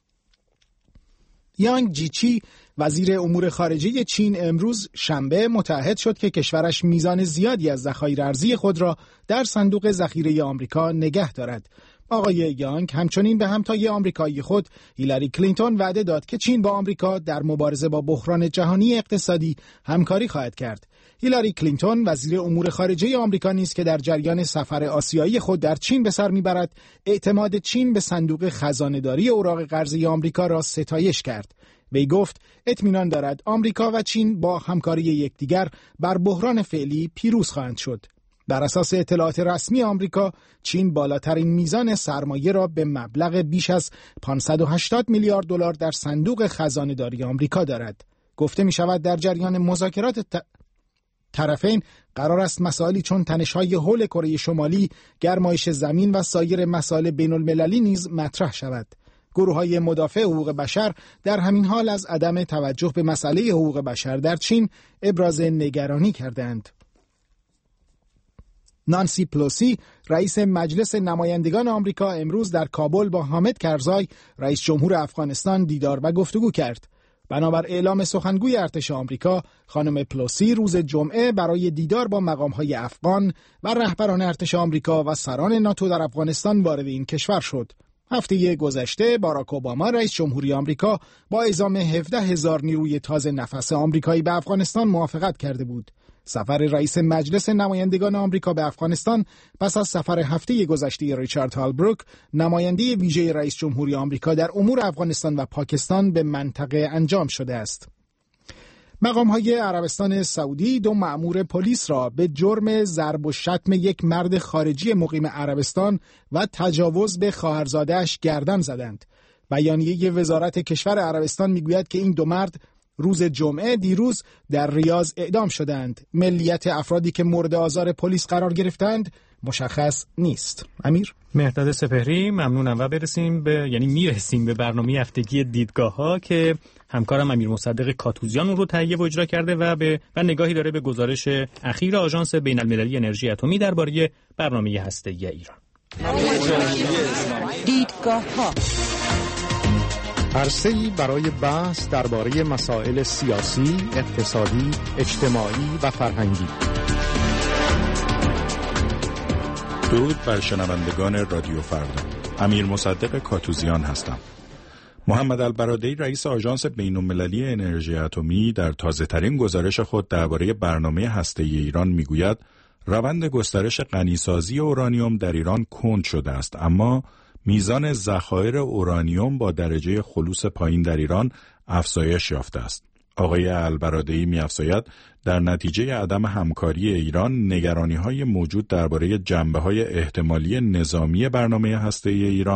یانگ جیچی، وزیر امور خارجه چین، امروز شنبه متعهد شد که کشورش میزان زیادی از ذخایر ارزی خود را در صندوق ذخیره آمریکا نگه دارد. آقای یانگ همچنین به همتای آمریکایی خود هیلاری کلینتون وعده داد که چین با آمریکا در مبارزه با بحران جهانی اقتصادی همکاری خواهد کرد. هیلاری کلینتون، وزیر امور خارجه آمریکا نیز که در جریان سفر آسیایی خود در چین به سر میبرد، اعتماد چین به صندوق خزانه‌داری اوراق قرضه آمریکا را ستایش کرد. وی گفت اطمینان دارد آمریکا و چین با همکاری یکدیگر بر بحران فعلی پیروز خواهند شد. بر اساس اطلاعات رسمی آمریکا، چین بالاترین میزان سرمایه را به مبلغ بیش از پانصد و هشتاد میلیارد دلار در صندوق خزانه‌داری آمریکا دارد. گفته می شود در جریان مذاکرات ت... طرفین قرار است مسائلی چون تنش‌های حول کره شمالی، گرمایش زمین و سایر مسائل بین‌المللی نیز مطرح شود. گروه‌های مدافع حقوق بشر در همین حال از عدم توجه به مسئله حقوق بشر در چین ابراز نگرانی کردند. نانسی پلوسی، رئیس مجلس نمایندگان آمریکا، امروز در کابل با حامد کرزای، رئیس جمهور افغانستان، دیدار و گفتگو کرد. بنابر اعلام سخنگوی ارتش آمریکا، خانم پلوسی روز جمعه برای دیدار با مقام‌های افغان و رهبران ارتش آمریکا و سران ناتو در افغانستان وارد این کشور شد. هفته گذشته باراک اوباما، رئیس جمهوری آمریکا، با اعزام هفده هزار نیروی تازه نفس آمریکایی به افغانستان موافقت کرده بود. سفر رئیس مجلس نمایندگان آمریکا به افغانستان پس از سفر هفته گذشته ریچارد هالبروک، نماینده ویژه رئیس جمهوری آمریکا در امور افغانستان و پاکستان، به منطقه انجام شده است. مقام‌های عربستان سعودی دو مأمور پلیس را به جرم ضرب و شتم یک مرد خارجی مقیم عربستان و تجاوز به خواهرزاده‌اش گردن زدند. بیانیه وزارت کشور عربستان میگوید که این دو مرد روز جمعه دیروز در ریاض اعدام شدند. ملیت افرادی که مورد آزار پلیس قرار گرفتند مشخص نیست. امیر مهرداد سپهری، ممنونم و برسیم به یعنی میرسیم به برنامه هفتگی دیدگاه ها که همکارم امیر مصدق کاتوزیان اون رو تهیه و اجرا کرده و به و نگاهی داره به گزارش اخیر آژانس بین‌المللی انرژی اتمی درباره برنامه هسته‌ای ایران. دیدگاه ها، عرصه‌ای برای بحث درباره مسائل سیاسی، اقتصادی، اجتماعی و فرهنگی. درود بر شنوندگان رادیو فردا. امیر مصدق کاتوزیان هستم. محمد البرادعی، رئیس آژانس بین‌المللی انرژی اتمی، در تازه‌ترین گزارش خود درباره برنامه هسته‌ای ایران میگوید روند گسترش غنیسازی اورانیوم در ایران کند شده است، اما میزان ذخایر اورانیوم با درجه خلوص پایین در ایران افزایش یافته است. آقای البرادعی می‌افزاید در نتیجه عدم همکاری ایران، نگرانی‌های موجود درباره جنبه‌های احتمالی نظامی برنامه هسته‌ای ایران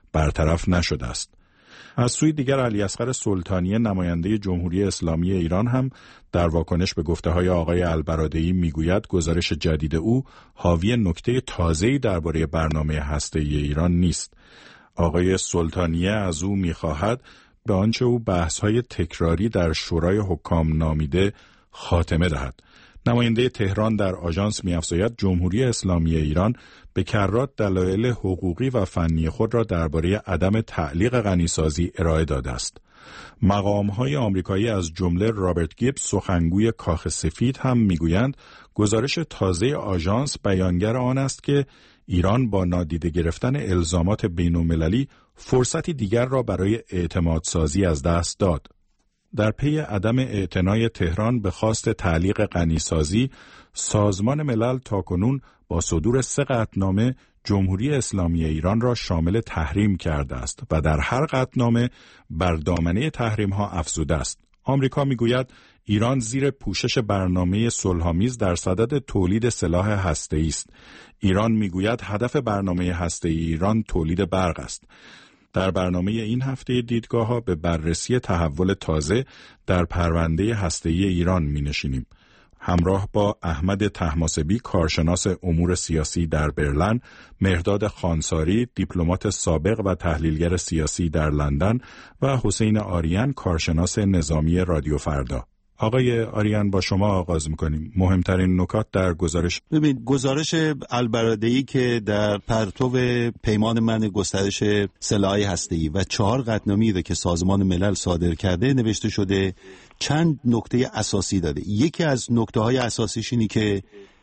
برطرف نشده است. از سوی دیگر علیاصغر سلطانی نماینده جمهوری اسلامی ایران هم در واکنش به گفته‌های آقای البرادعی میگوید گزارش جدید او حاوی نکته تازه‌ای درباره برنامه هسته‌ای ایران نیست. آقای سلطانیه از او می‌خواهد به آنچه او بحث‌های تکراری در شورای حکام نامیده خاتمه دهد. نماینده تهران در آژانس می‌افزاید جمهوری اسلامی ایران به کرات دلایل حقوقی و فنی خود را درباره عدم تعلیق غنیسازی ارائه داده است. مقام‌های آمریکایی از جمله رابرت گیبز سخنگوی کاخ سفید هم می‌گویند گزارش تازه آژانس بیانگر آن است که ایران با نادیده گرفتن الزامات بین‌المللی فرصتی دیگر را برای اعتمادسازی از دست داد. در پی عدم اعتنای تهران به خواست تعلیق غنیسازی، سازمان ملل تاکنون با صدور سه قطعنامه جمهوری اسلامی ایران را شامل تحریم کرده است و در هر قطعنامه بر دامنه تحریم‌ها افزوده است. آمریکا می‌گوید ایران زیر پوشش برنامه صلح‌آمیز در صدد تولید سلاح هسته‌ای است. ایران می‌گوید هدف برنامه هسته‌ای ایران تولید برق است. در برنامه این هفته دیدگاه‌ها به بررسی تحول تازه در پرونده هسته‌ای ایران می‌نشینیم. همراه با احمد طهماسبی کارشناس امور سیاسی در برلین، مهرداد خانساری دیپلمات سابق و تحلیلگر سیاسی در لندن و حسین آریان کارشناس نظامی رادیو فردا. آقای آریان با شما آغاز می‌کنیم. مهمترین نکات در گزارش. ببین گزارش البرادعی که در پرتو پیمان من گسترش سلاح هسته‌ای و چهار قطعنامه‌ای را که سازمان ملل صادر کرده نوشته شده چند نکته اساسی داره. یکی از نکته‌های اساسیش اینه که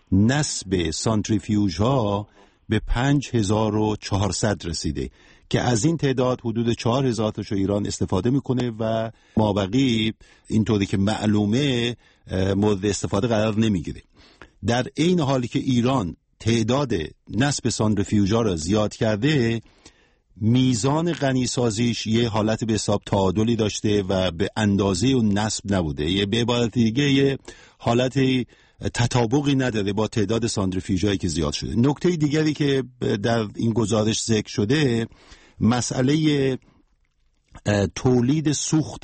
نصب سانتریفیوژها به پنج هزار و چهارصد رسیده که از این تعداد حدود چهار هزار تاشو ایران استفاده میکنه و مابقی اینطوری که معلومه مورد استفاده قرار نمیگیره. در این حالی که ایران تعداد نصب سانتریفیوژها را زیاد کرده، میزان غنیسازیش یه حالت به حساب تعادلی داشته و به اندازه اون نصب نبوده. یه به عبارت دیگه یه حالت تطابقی نداره با تعداد سانتریفیوژهایی که زیاد شده. نکته دیگری که در این گزارش ذکر شده مسئله تولید سوخت،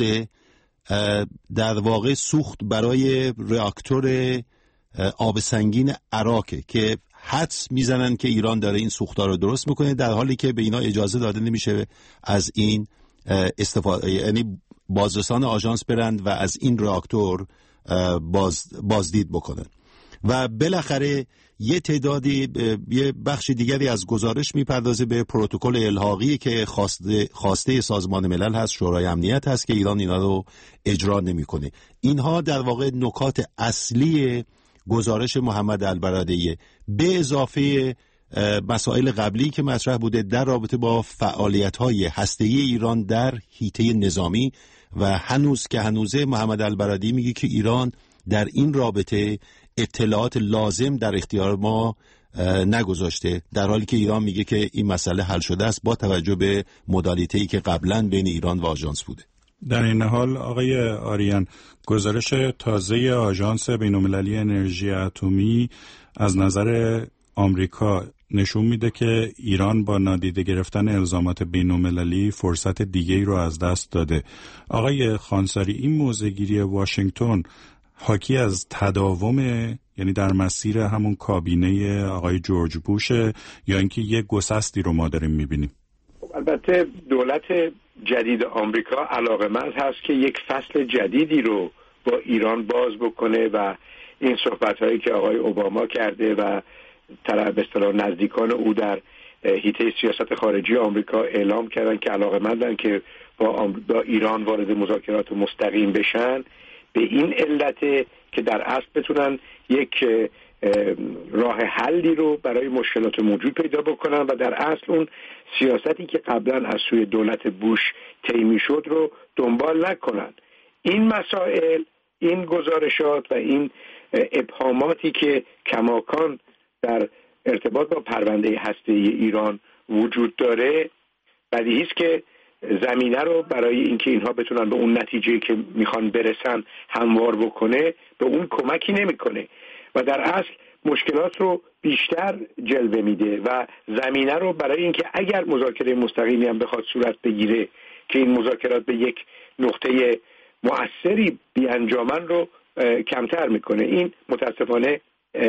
در واقع سوخت برای راکتور آب سنگین عراقه که حدس میزنن که ایران داره این سوخت‌ها رو درست میکنه، در حالی که به اینا اجازه داده نمیشه از این استفاده، یعنی بازرسان آژانس برند و از این راکتور باز بازدید بکنن. و بالاخره یه تعدادی یه بخش دیگری از گزارش میپردازه به پروتکل الحاقی که خواسته, خواسته سازمان ملل هست، شورای امنیت هست که ایران اینا رو اجرا نمیکنه. اینها در واقع نکات اصلی گزارش محمد البرادعی به اضافه مسائل قبلی که مطرح بوده در رابطه با فعالیت‌های هسته‌ای ایران در حیطه نظامی و هنوز که هنوزه محمد البرادعی میگه که ایران در این رابطه اطلاعات لازم در اختیار ما نگذاشته، در حالی که ایران میگه که این مسئله حل شده است با توجه به مدالیته‌ای که قبلا بین ایران و آژانس بوده. در این حال آقای آریان، گزارش تازه آژانس بین‌المللی انرژی اتمی از نظر آمریکا نشون میده که ایران با نادیده گرفتن الزامات بین‌المللی فرصت دیگه‌ای رو از دست داده. آقای خانساری، این موضع‌گیری واشنگتن حاکی از تداوم، یعنی در مسیر همون کابینه آقای جورج بوشه، یا اینکه یک گسستی رو ما داریم میبینیم؟ البته دولت جدید آمریکا علاقه‌مند هست که یک فصل جدیدی رو با ایران باز بکنه و این صحبت‌هایی که آقای اوباما کرده و طرف به اصطلاح نزدیکان او در حیطه سیاست خارجی آمریکا اعلام کردن که علاقه‌مندن که با, با ایران وارد مذاکرات مستقیم بشن، به این علت که در اصل بتونن یک راه حلی رو برای مشکلات موجود پیدا بکنن و در اصل اون سیاستی که قبلا از سوی دولت بوش طی شد رو دنبال نکنن. این مسائل، این گزارشات و این ابهاماتی که کماکان در ارتباط با پرونده هسته‌ای ایران وجود داره، بدیهی است که زمینه رو برای اینکه اینها بتونن به اون نتیجه‌ای که میخوان برسن هموار بکنه، به اون کمکی نمیکنه و در اصل مشکلات رو بیشتر جلوه میده و زمینه رو برای اینکه اگر مذاکره مستقیمی هم بخواد صورت بگیره که این مذاکرات به یک نقطه مؤثری بیانجامن رو کمتر میکنه. این متاسفانه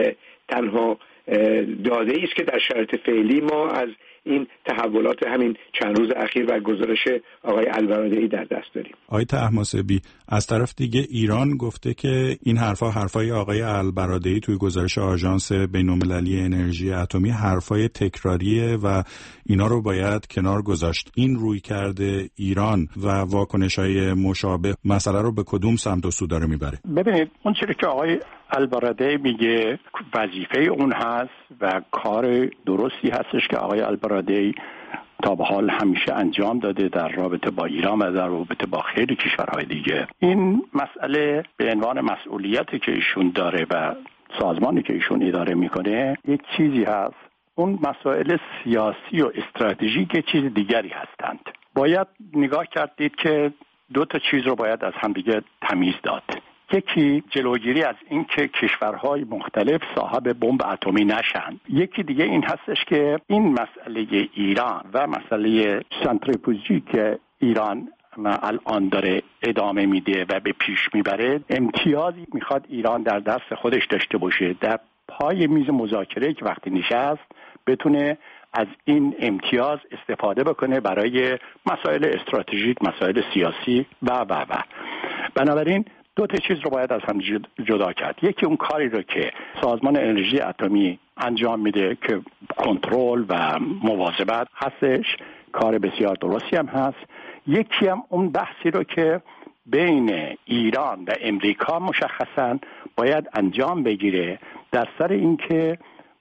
تنها داده ای است که در شرایط فعلی ما از این تحولات همین چند روز اخیر و گزارش آقای البرادعی در دست داریم. آقای طهماسبی، از طرف دیگه ایران گفته که این حرفا حرفای آقای البرادعی توی گزارش آژانس بین‌المللی انرژی اتمی حرفای تکراریه و اینا رو باید کنار گذاشت. این روی کرده ایران و واکنش‌های مشابه مسئله رو به کدوم سمت و سو داره میبره؟ ببینید اون چیزی که آقای البرادعی میگه وظیفه اون هست و کار درستی هستش که آقای البرادعی تا به حال همیشه انجام داده در رابطه با ایران و در رابطه با خیلی کشورهای دیگه. این مسئله به عنوان مسئولیتی که ایشون داره و سازمانی که ایشون اداره میکنه یک چیزی هست، اون مسائل سیاسی و استراتژیک چیز دیگری هستند. باید نگاه کردید که دو تا چیز رو باید از هم دیگه تمیز داد. یکی جلوگیری از این که کشورهای مختلف صاحب بمب اتمی نشن. یکی دیگه این هستش که این مسئله ایران و مسئله سنتریفوژی که ایران الان داره ادامه میده و به پیش میبره، امتیازی میخواد ایران در دست خودش داشته باشه، در پای میز مذاکره که وقتی نشست بتونه از این امتیاز استفاده بکنه برای مسائل استراتژیک، مسائل سیاسی و و و بنابراین دو تا چیز رو باید از هم جدا کرد. یکی اون کاری رو که سازمان انرژی اتمی انجام میده که کنترل و مواظبت هستش، کار بسیار درستی هم هست. یکی هم اون بحثی رو که بین ایران و امریکا مشخصاً باید انجام بگیره در سر این که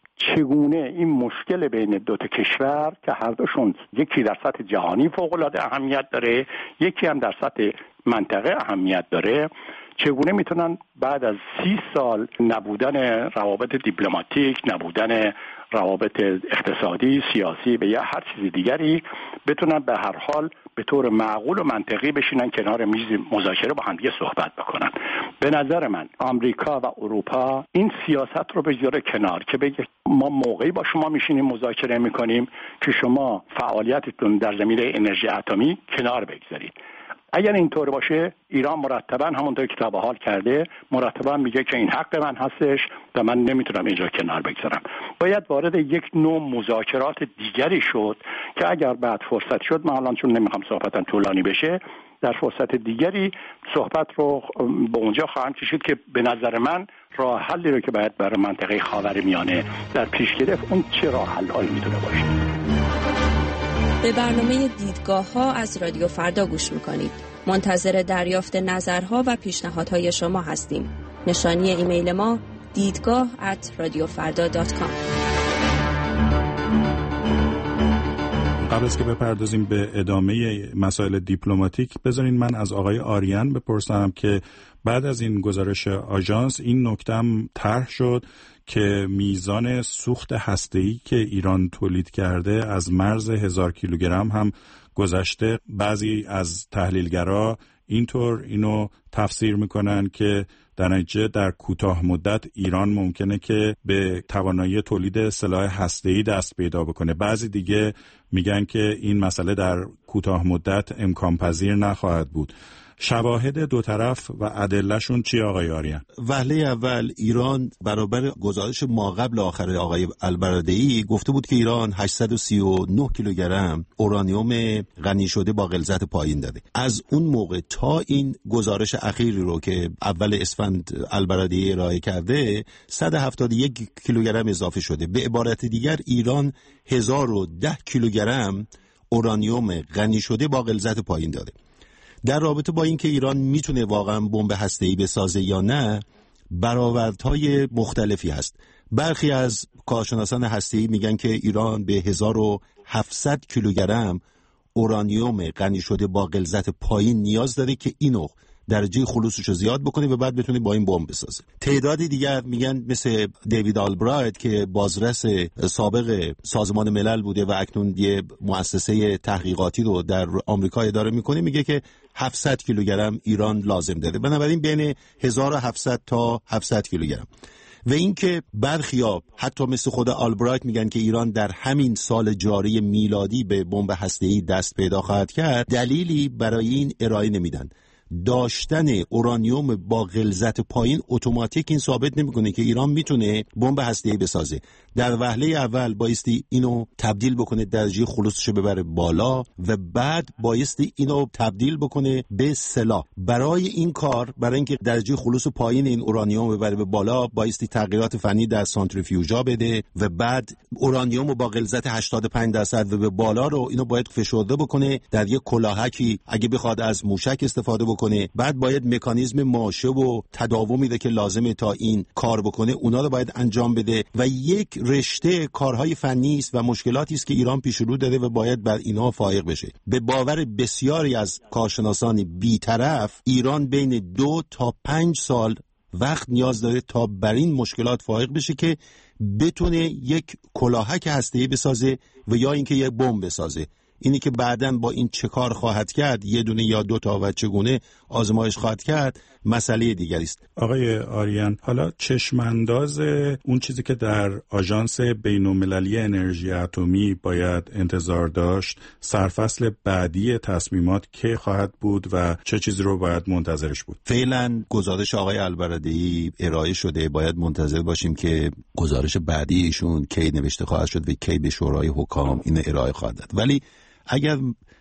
چگونه این مشکل بین دو تا کشور که هر دوشون یکی در سطح جهانی فوق‌العاده اهمیت داره، یکی هم در سطح منطقه اهمیت داره، چگونه میتونن بعد از سی سال نبودن روابط دیپلماتیک، نبودن روابط اقتصادی، سیاسی و یا هر چیز دیگری بتونن به هر حال به طور معقول و منطقی بشینن کنار میز مذاکره با هم دیگه صحبت بکنن. به نظر من آمریکا و اروپا این سیاست رو بذاره کنار که بگه ما موقعی با شما میشینیم مذاکره میکنیم که شما فعالیتتون در زمینه انرژی اتمی کنار بگذارید. اگر اینطور باشه ایران مرتباً همونطور که تا به حال کرده مرتباً میگه که این حق من هستش و من نمیتونم اینجا کنار بگذارم. باید وارد یک نوع مذاکرات دیگری شد که اگر بعد فرصت شد، من الان چون نمیخوام صحبتم طولانی بشه، در فرصت دیگری صحبت رو به اونجا خواهم کشید که به نظر من راه حلی رو که باید برای منطقه خاورمیانه در پیش گرفت اون چه راه حل‌هایی میتونه باشه. به برنامه دیدگاه ها از رادیو فردا گوش میکنید. منتظر دریافت نظرها و پیشنهادهای شما هستیم. نشانی ایمیل ما دیدگاه ات رادیو فردا دات کام. قبل از که بپردازیم به ادامه مسائل دیپلماتیک، بذارین من از آقای آریان بپرسم که بعد از این گزارش آژانس این نکته هم طرح شد که میزان سوخت هسته‌ای که ایران تولید کرده از مرز هزار کیلوگرم هم گذشته. بعضی از تحلیلگرا اینطور اینو تفسیر میکنن که در نتیجه در کوتاه مدت ایران ممکنه که به توانایی تولید سلاح هسته‌ای دست پیدا بکنه. بعضی دیگه میگن که این مسئله در کوتاه مدت امکان پذیر نخواهد بود. شواهد دو طرف و ادله‌شون چی آقای آریان؟ وهله اول ایران برابر گزارش ما قبل آخر آقای البرادعی گفته بود که ایران هشتصد و سی و نه کیلوگرم اورانیوم غنی شده با غلظت پایین داده. از اون موقع تا این گزارش اخیری رو که اول اسفند البرادعی ارائه کرده صد و هفتاد و یک کیلوگرم اضافه شده. به عبارت دیگر ایران هزار و ده کیلوگرم اورانیوم غنی شده با غلظت پایین داده. در رابطه با اینکه ایران میتونه واقعا بمب هسته‌ای بسازه یا نه، برآوردهای مختلفی هست. برخی از کارشناسان هسته‌ای میگن که ایران به هزار و هفتصد کیلوگرم اورانیوم غنی شده با غلظت پایین نیاز داره که اینو درجه خلوصش رو زیاد بکنه و بعد بتونه با این بمب بسازه. تعدادی دیگر میگن مثل دیوید آلبرایت که بازرس سابق سازمان ملل بوده و اکنون یه مؤسسه تحقیقاتی رو در آمریکا اداره میکنه، میگه که هفتصد کیلوگرم ایران لازم داره. بنابراین بین هزار و هفتصد تا هفتصد کیلوگرم. و اینکه برخیا حتی مثل خود آلبرایت میگن که ایران در همین سال جاری میلادی به بمب هسته‌ای دست پیدا خواهد کرد، دلیلی برای این ارائه نمیدن. داشتن اورانیوم با غلظت پایین اتوماتیک این ثابت نمیکنه که ایران میتونه بمب هسته‌ای بسازه. در وهله اول بایستی اینو تبدیل بکنه، درجه خلوصش رو ببره بالا و بعد بایستی اینو تبدیل بکنه به سلاح. برای این کار، برای اینکه درجه خلوص پایین این اورانیوم ببره به بالا، بایستی تغییرات فنی در سانتریفیوژا بده و بعد اورانیوم رو با غلظت هشتاد و پنج درصد و به بالا رو اینو باید فشرده بکنه در یک کلاهکی، اگه بخواد از موشک استفاده بکنه. بعد باید مکانیزم ماشه و تداومی ده که لازمه تا این کار بکنه اونا رو باید انجام بده و یک رشته کارهای فنی است و مشکلاتی است که ایران پیش رو داده و باید بر اینا فائق بشه. به باور بسیاری از کارشناسان بی‌طرف، ایران بین دو تا پنج سال وقت نیاز داره تا بر این مشکلات فائق بشه که بتونه یک کلاهک هسته‌ای بسازه و یا اینکه یک بمب بسازه. اینی که بعداً با این چه کار خواهد کرد، یه دونه یا دو تا و چگونه آزمایش خواهد کرد، مسئله دیگری است. آقای آریان، حالا چشمانداز اون چیزی که در آژانس بین‌المللی انرژی اتمی باید انتظار داشت، سرفصل بعدی تصمیمات که خواهد بود و چه چیزی رو باید منتظرش بود؟ فعلا گزارش آقای البرادعی ارائه شده، باید منتظر باشیم که گزارش بعدی ایشون کی نوشته خواهد شد و کی به شورای حکام این ارائه خواهد داد. ولی اگر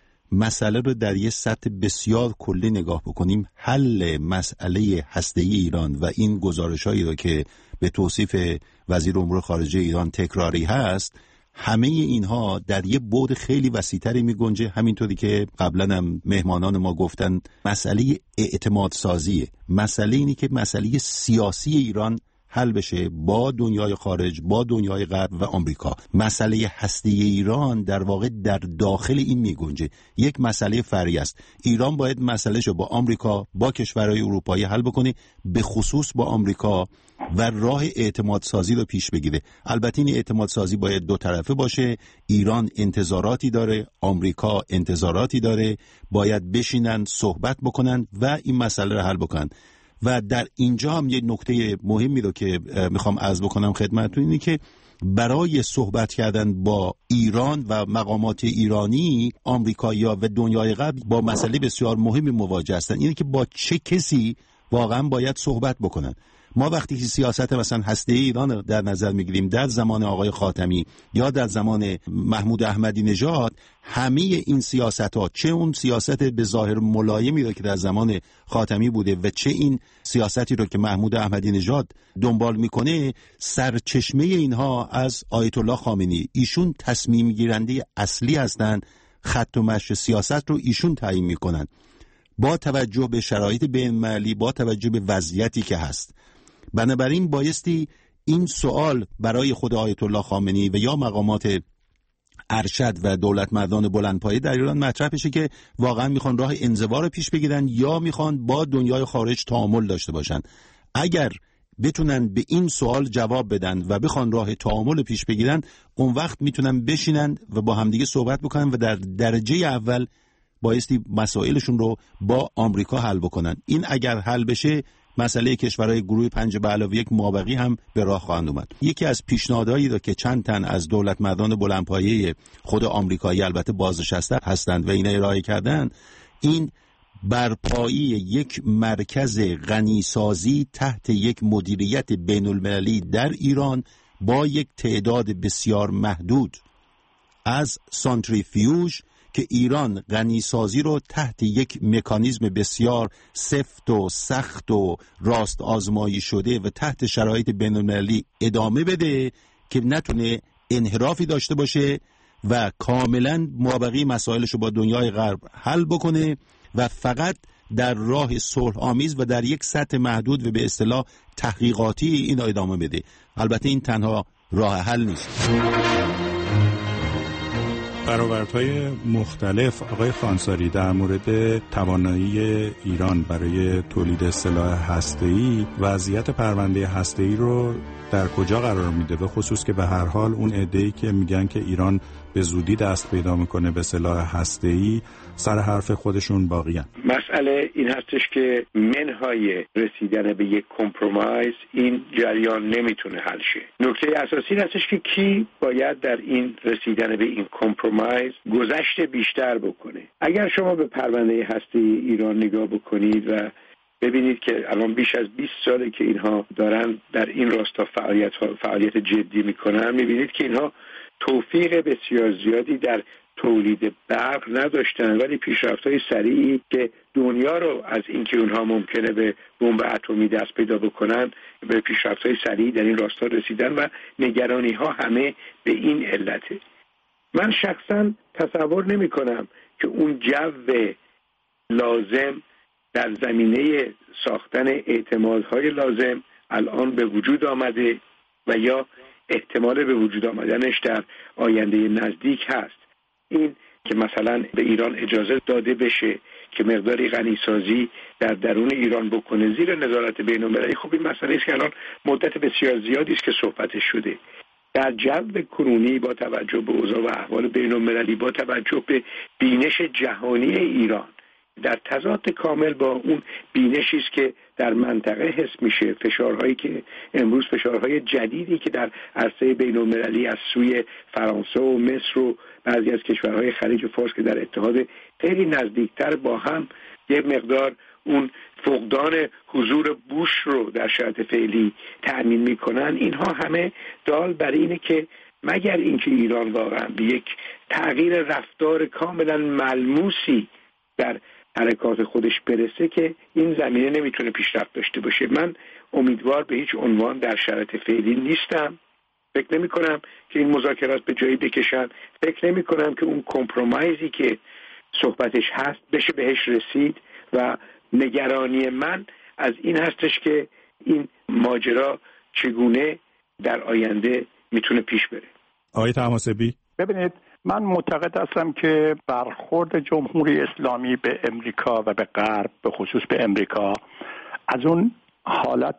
مسئله رو در یه سطح بسیار کلی نگاه بکنیم، حل مسئله هسته‌ای ایران و این گزارش‌هایی رو که به توصیف وزیر امور خارجه ایران تکراری هست، همه اینها در یه بعد خیلی وسیع‌تری می‌گنجه. همینطوری که قبلا هم مهمانان ما گفتن، مسئله اعتماد سازیه. مسئله اینی که مسئله سیاسی ایران حل بشه با دنیای خارج، با دنیای غرب و آمریکا. مسئله هسته ایران در واقع در داخل این میگنجه. یک مسئله فرعی است. ایران باید مسئلهشو با آمریکا، با کشورهای اروپایی حل بکنه، به خصوص با آمریکا، و راه اعتماد سازی رو پیش بگیره. البته این اعتماد سازی باید دو طرفه باشه. ایران انتظاراتی داره، آمریکا انتظاراتی داره، باید بشینن صحبت بکنن و این مسئله رو حل بکنن. و در اینجا هم یک نکته مهمی رو که میخوام عرض بکنم خدمتتون اینه که برای صحبت کردن با ایران و مقامات ایرانی، آمریکایی‌ها و دنیای غرب با مسئله بسیار مهمی مواجه هستن. اینه که با چه کسی واقعا باید صحبت بکنن. ما وقتی که سیاست مثلا هسته ایران رو در نظر میگیریم در زمان آقای خاتمی یا در زمان محمود احمدی نژاد، همه این سیاست ها، چه اون سیاست به ظاهر ملایمی رو که در زمان خاتمی بوده و چه این سیاستی رو که محمود احمدی نژاد دنبال میکنه، سرچشمه اینها از آیت الله خامنه‌ای. ایشون تصمیم گیرنده اصلی هستند، خط و مشی سیاست رو ایشون تعیین میکنن با توجه به شرایط بین‌المللی، با توجه به وضعیتی که هست. بنابراین بایستی این سوال برای خود آیت الله خامنه‌ای و یا مقامات ارشد و دولت مردان بلندپایه در ایران مطرح بشه که واقعا میخوان راه انزوا رو پیش بگیرن یا میخوان با دنیای خارج تعامل داشته باشن. اگر بتونن به این سوال جواب بدن و بخوان راه تعامل پیش بگیرن، اون وقت میتونن بشینن و با همدیگه صحبت بکنن و در درجه اول بایستی مسائلشون رو با آمریکا حل بکنن. این اگر حل بشه، مسئله کشورهای گروه پنج به علاوه یک مابقی هم به راه خواهند اومد. یکی از پیشنهادهایی را که چند تن از دولت مردان بلندپایه خود آمریکایی البته بازنشسته هستند و اینا ارائه کردن، این برپایی یک مرکز غنیسازی تحت یک مدیریت بین المللی در ایران با یک تعداد بسیار محدود از سانتریفیوژ که ایران غنیسازی رو تحت یک مکانیزم بسیار سفت و سخت و راست آزمایی شده و تحت شرایط بین‌المللی ادامه بده که نتونه انحرافی داشته باشه و کاملا مابقی مسائلش رو با دنیای غرب حل بکنه و فقط در راه صلح آمیز و در یک سطح محدود و به اصطلاح تحقیقاتی این ادامه بده. البته این تنها راه حل نیست. برآوردهای مختلف آقای خانساری در مورد توانایی ایران برای تولید سلاح هسته‌ای، وضعیت پرونده هسته‌ای رو در کجا قرار میده؟ به خصوص که به هر حال اون عده‌ای که میگن که ایران به زودی دست پیدا میکنه به سلاح هسته‌ای سر حرف خودشون باقیان. مسئله این هستش که منهای رسیدن به یک کمپرومایز این جریان نمیتونه حل شه. نکته اساسی هستش که کی باید در این رسیدن به این کمپرومایز گذشت بیشتر بکنه. اگر شما به پرونده هسته‌ای ایران نگاه بکنید و ببینید که الان بیش از بیست ساله که اینها دارن در این راستا فعالیت فعالیت جدی میکنن، میبینید که اینها توفیق بسیار زیادی در تولید برق نداشتن، ولی پیشرفت‌های سریعی که دنیا رو از اینکه اونها ممکنه به بمب اتمی دست پیدا بکنن به پیشرفت‌های سریعی در این راستا رسیدن و نگرانی‌ها همه به این علته. من شخصا تصور نمی‌کنم که اون جو لازم در زمینه ساختن اعتمادهای لازم الان به وجود آمده و یا احتمال به وجود آمدنش در آینده نزدیک هست. این که مثلا به ایران اجازه داده بشه که مقداری غنیسازی در درون ایران بکنه زیر نظارت بین‌المللی، خب این مسئله است که الان مدت بسیار زیادی است که صحبتش شده. در جو کنونی با توجه به اوضاع و احوال بین‌المللی، با توجه به بینش جهانی ایران در تضاد کامل با اون بینشی است که در منطقه حس میشه، فشارهایی که امروز فشارهای جدیدی که در عرصه بین‌المللی از سوی فرانسه و مصر و بعضی از کشورهای خلیج فارس که در اتحاد خیلی نزدیکتر با هم یه مقدار اون فقدان حضور بوش رو در شرایط فعلی تأمین میکنن، اینها همه دال بر اینه که مگر اینکه ایران واقعا به یک تغییر رفتار کاملا ملموسی در حرکات خودش برسه که این زمینه نمیتونه پیشرفت داشته باشه. من امیدوار به هیچ عنوان در شرایط فعلی نیستم. فکر نمی کنم که این مذاکرات به جایی بکشن. فکر نمی کنم که اون کمپرومایزی که صحبتش هست بشه بهش رسید و نگرانی من از این هستش که این ماجرا چگونه در آینده میتونه پیش بره. آقای طهماسبی، ببینید من معتقد هستم که برخورد جمهوری اسلامی به امریکا و به غرب، به خصوص به امریکا، از اون حالت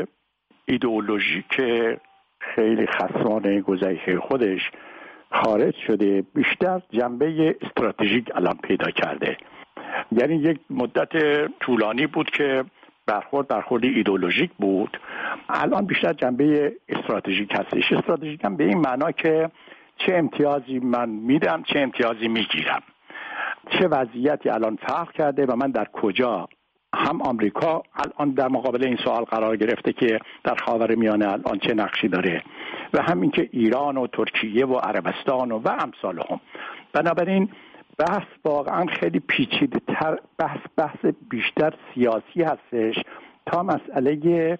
ایدئولوژیک خیلی خسرانه گذشته خودش خارج شده، بیشتر جنبه استراتژیک الان پیدا کرده. یعنی یک مدت طولانی بود که برخورد برخورد ایدئولوژیک بود، الان بیشتر جنبه استراتژیک هستش. استراتژیک هم به این معنا که چه امتیازی من میدم، چه امتیازی میگیرم، چه وضعیتی الان فرق کرده و من در کجا. هم آمریکا الان در مقابل این سوال قرار گرفته که در خاورمیانه الان چه نقشی داره و همین که ایران و ترکیه و عربستان و, و امثالهم. بنابراین بحث واقعا خیلی پیچیده تر، بحث بحث بیشتر سیاسی هستش تا مسئله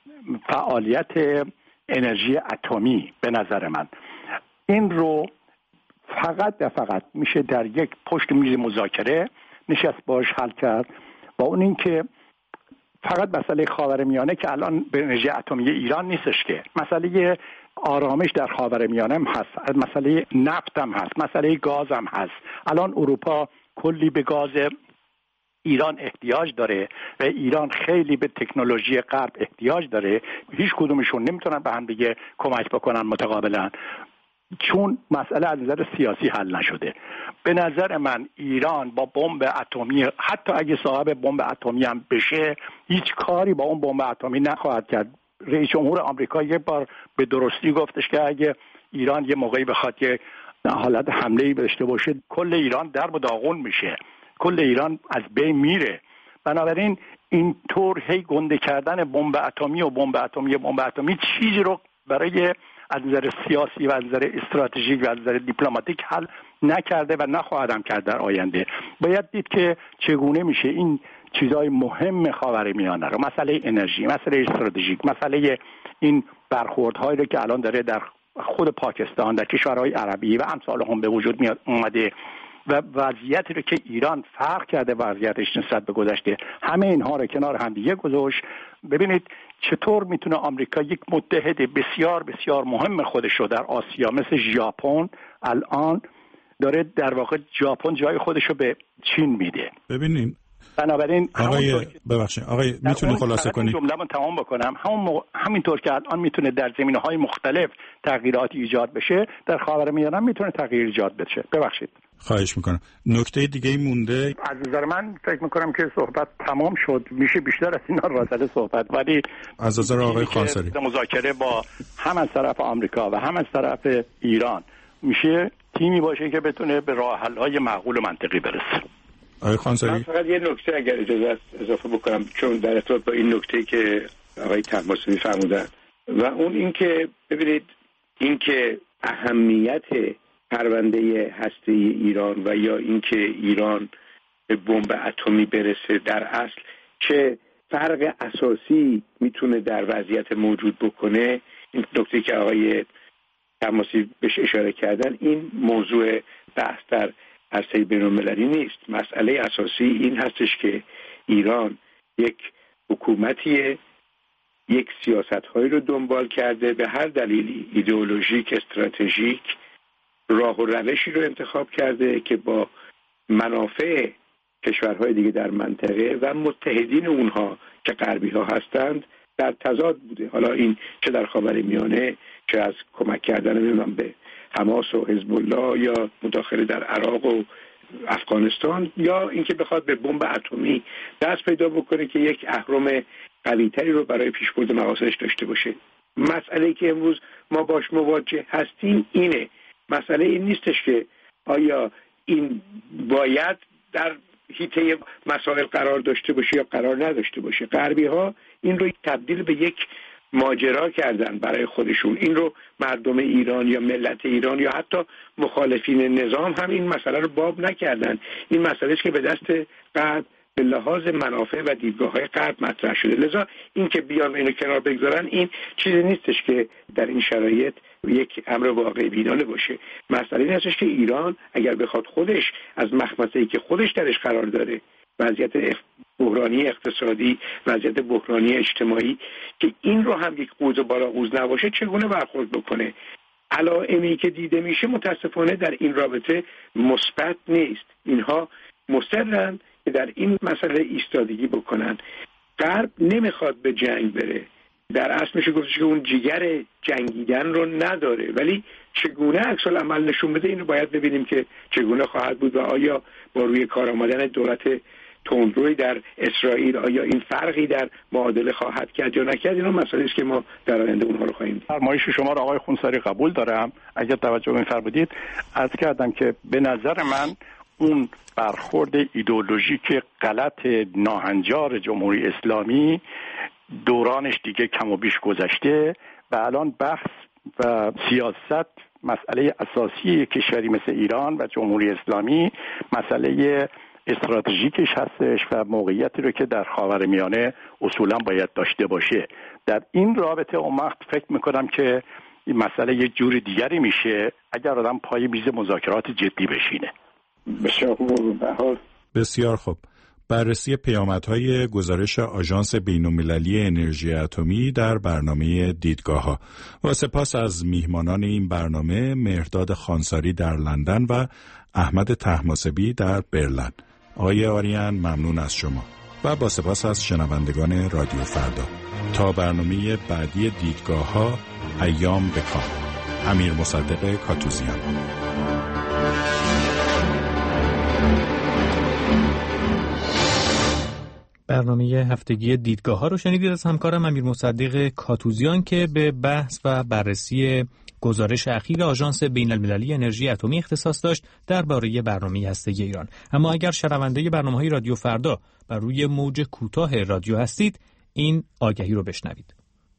فعالیت انرژی اتمی. به نظر من این رو فقط و فقط میشه در یک پشت میز مذاکره نشست باش حل کرد، با اون این که فقط مسئله خاورمیانه که الان به انرژی اتمی ایران نیستش، که مسئله آرامش در خاورمیانه هم هست، مسئله نفت هم هست، مسئله گاز هم هست. الان اروپا کلی به گاز ایران احتیاج داره و ایران خیلی به تکنولوژی غرب احتیاج داره. هیچ کدومشون نمیتونن به هم دیگه کمک بکنن متقابلا، چون مسئله از نظر سیاسی حل نشده. به نظر من ایران با بمب اتمی، حتی اگه صاحب بمب اتمی هم بشه، هیچ کاری با اون بمب اتمی نخواهد کرد. رئیس جمهور آمریکا یک بار به درستی گفتش که اگه ایران یه موقعی بخواد که حالت حمله‌ای داشته باشه، کل ایران درب و داغون میشه، کل ایران از بین میره. بنابراین این طور هی گنده کردن بمب اتمی و بمب اتمی بمب اتمی چیزی رو برای از نظر سیاسی و از نظر استراتژیک و از نظر دیپلماتیک حل نکرده و نخواهدم کرد در آینده. باید دید که چگونه میشه این چیزهای مهم خاورمیانه رو، مسئله انرژی، مسئله استراتژیک، مسئله این برخوردهایی رو که الان داره در خود پاکستان، در کشورهای عربی و امثال هم به وجود میاد اومده و وضعیتی رو که ایران فرق کرده وضعیتش نسبت به گذشته، همه اینها رو کنار هم دیگه گذاشت. ببینید چطور میتونه آمریکا یک متحد بسیار بسیار مهم خودش رو در آسیا مثل ژاپن الان داره، در واقع ژاپن جای خودش رو به چین میده. ببینید بنابراین آقای ببخشید آقای میتونه خلاصه کنید جمله‌مو تمام بکنم. همون موقع... همینطور که الان میتونه در زمینه‌های مختلف تغییرات ایجاد بشه، در خاورمیانه میتونه تغییر ایجاد بشه. ببخشید. خواهش میکنم. نکته دیگه مونده؟ از نظر من فکر میکنم که صحبت تمام شد. میشه بیشتر از اینا راجع صحبت، ولی از نظر آقای خانساری مذاکره با هم از طرف آمریکا و هم از طرف ایران میشه تیمی باشه که بتونه به راه حل‌های معقول و منطقی برسه. آقای خانساری، من فقط یه نکته اگر اجازه است اضافه بکنم، چون در ارتباط با این نکته که آقای طهماسبی فرمودن و اون این که ببینید این که اهمیت پرونده هسته‌ای ایران و یا این که ایران به بمب اتمی برسه در اصل چه فرق اساسی میتونه در وضعیت موجود بکنه، این نکته که آقای طهماسبی بهش اشاره کردن، این موضوع بحث در عرصه بین‌المللی نیست. مسئله اساسی این هستش که ایران یک حکومتیه، یک سیاست‌هایی رو دنبال کرده، به هر دلیلی ایدئولوژیک، استراتژیک راه و روشی رو انتخاب کرده که با منافع کشورهای دیگه در منطقه و متحدین اونها که غربی‌ها هستند در تضاد بوده. حالا این چه در خاورمیانه، چه از کمک کردن نمیدونم به حماس و حزب الله یا مداخله در عراق و افغانستان، یا اینکه بخواد به بمب اتمی دست پیدا بکنه که یک اهرم قوی‌تری رو برای پیشبرد مقاصدش داشته باشه. مسئله‌ای که امروز ما باش مواجه هستیم اینه. مسئله این نیستش که آیا این باید در حیطه مسائل قرار داشته باشه یا قرار نداشته باشه. غربی‌ها این رو تبدیل به یک ماجرا کردن برای خودشون. این رو مردم ایران یا ملت ایران یا حتی مخالفین نظام هم این مسئله رو باب نکردن. این مسئله است که به دست غرب به لحاظ منافع و دیدگاه‌های غرب مطرح شده. لذا این که بیان اینو کنار بگذارن این چیزی نیستش که در این شرایط یک امر واقع بینانه باشه. مسئله این هستش که ایران اگر بخواد خودش از مخمسه‌ای که خودش درش قرار داره، وضعیت بحرانی اقتصادی، وضعیت بحرانی اجتماعی، که این رو هم یک قوز بالاقوز نباشه، چگونه برخورد بکنه؟ علائمی که دیده میشه متاسفانه در این رابطه مثبت نیست. اینها مصرن که در این مسئله ایستادگی بکنن. غرب نمیخواد به جنگ بره، در اصل میشه گفت که اون جگر جنگیدن رو نداره، ولی چگونه عکس العمل نشون بده اینو باید ببینیم که چگونه خواهد بود و آیا با روی کار آمدن دولت تندروی در اسرائیل آیا این فرقی در معادله خواهد کرد یا نکرد. اینا مسئله است که ما در آینده اونها رو خواهیم دید. فرمایش شما رو آقای خونساری قبول دارم. اگر توجه می‌فرمودید عرض کردم که به نظر من اون برخورد ایدئولوژیک غلط ناهنجار جمهوری اسلامی دورانش دیگه کم و بیش گذشته و الان بحث و سیاست مسئله اساسی کشوری مثل ایران و جمهوری اسلامی مسئله استراتژیکش هستش و موقعیتی رو که در خاورمیانه اصولا باید داشته باشه. در این رابطه اون وقت فکر میکنم که این مسئله یک جور دیگری میشه اگر آدم پای میز مذاکرات جدی بشینه. بسیار خوب. بسیار خوب. بررسی پیامدهای گزارش آژانس بین‌المللی انرژی اتمی در برنامه دیدگاه‌ها. و سپاس از میهمانان این برنامه، مهرداد خانساری در لندن و احمد طهماسبی در برلین. آقای آریان ممنون از شما و با سپاس از شنوندگان رادیو فردا. تا برنامه بعدی دیدگاه‌ها، ایام بکام. امیر مصدق کاتوزیان. برنامه هفتگی دیدگاه ها رو شنیدید از همکارم امیر مصدق کاتوزیان که به بحث و بررسی گزارش اخیر آژانس بین‌المللی انرژی اتمی اختصاص داشت درباره برنامه هسته‌ای ایران. اما اگر شنونده برنامه‌های رادیو فردا بر روی موج کوتاه رادیو هستید، این آگهی رو بشنوید.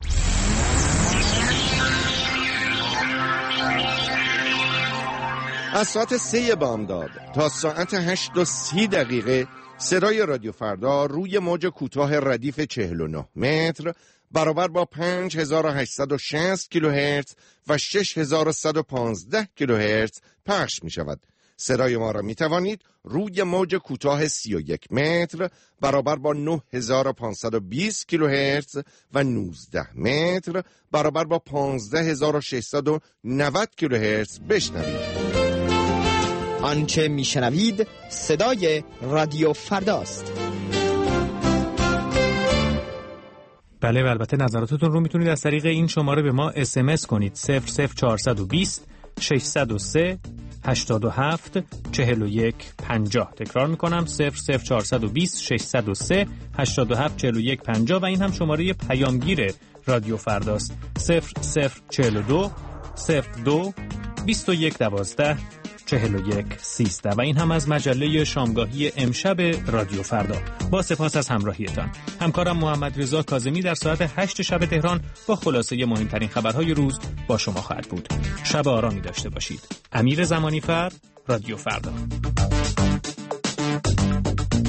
از ساعت سه بامداد تا ساعت هشت و سی دقیقه صدای رادیو فردا روی موج کوتاه ردیف چهل و نه متر برابر با پنج هزار و هشتصد و شصت کیلوهرتز و شش هزار و صد و پانزده کیلوهرتز پخش می شود. صدای ما را می توانید روی موج کوتاه سی و یک متر برابر با نه هزار و پانصد و بیست کیلوهرتز و نوزده متر برابر با پانزده هزار و ششصد و نود کیلوهرتز بشنوید. آنچه میشنوید صدای رادیو فرداست. بله و البته نظراتتون رو میتونید از طریق این شماره به ما اس ام اس کنید. صفر صفر چهارصد و بیست ششصد و سه هشتاد و هفت چهل و یک پنجاه. تکرار میکنم صفر صفر چهارصد و بیست ششصد و سه هشتاد و هفت چهل و یک پنجاه و این هم شماره پیامگیر رادیو فرداست. صفر صفر چهل و دو صفر دو بیست و یک دوازده چهل و یک سیزده و این هم از مجله شامگاهی امشب رادیو فردا. با سپاس از همراهیتان. همکارم محمد رضا کاظمی در ساعت هشت شب تهران با خلاصه مهمترین خبرهای روز با شما خواهد بود. شب آرامی داشته باشید. امیر زمانی فر، رادیو فردا.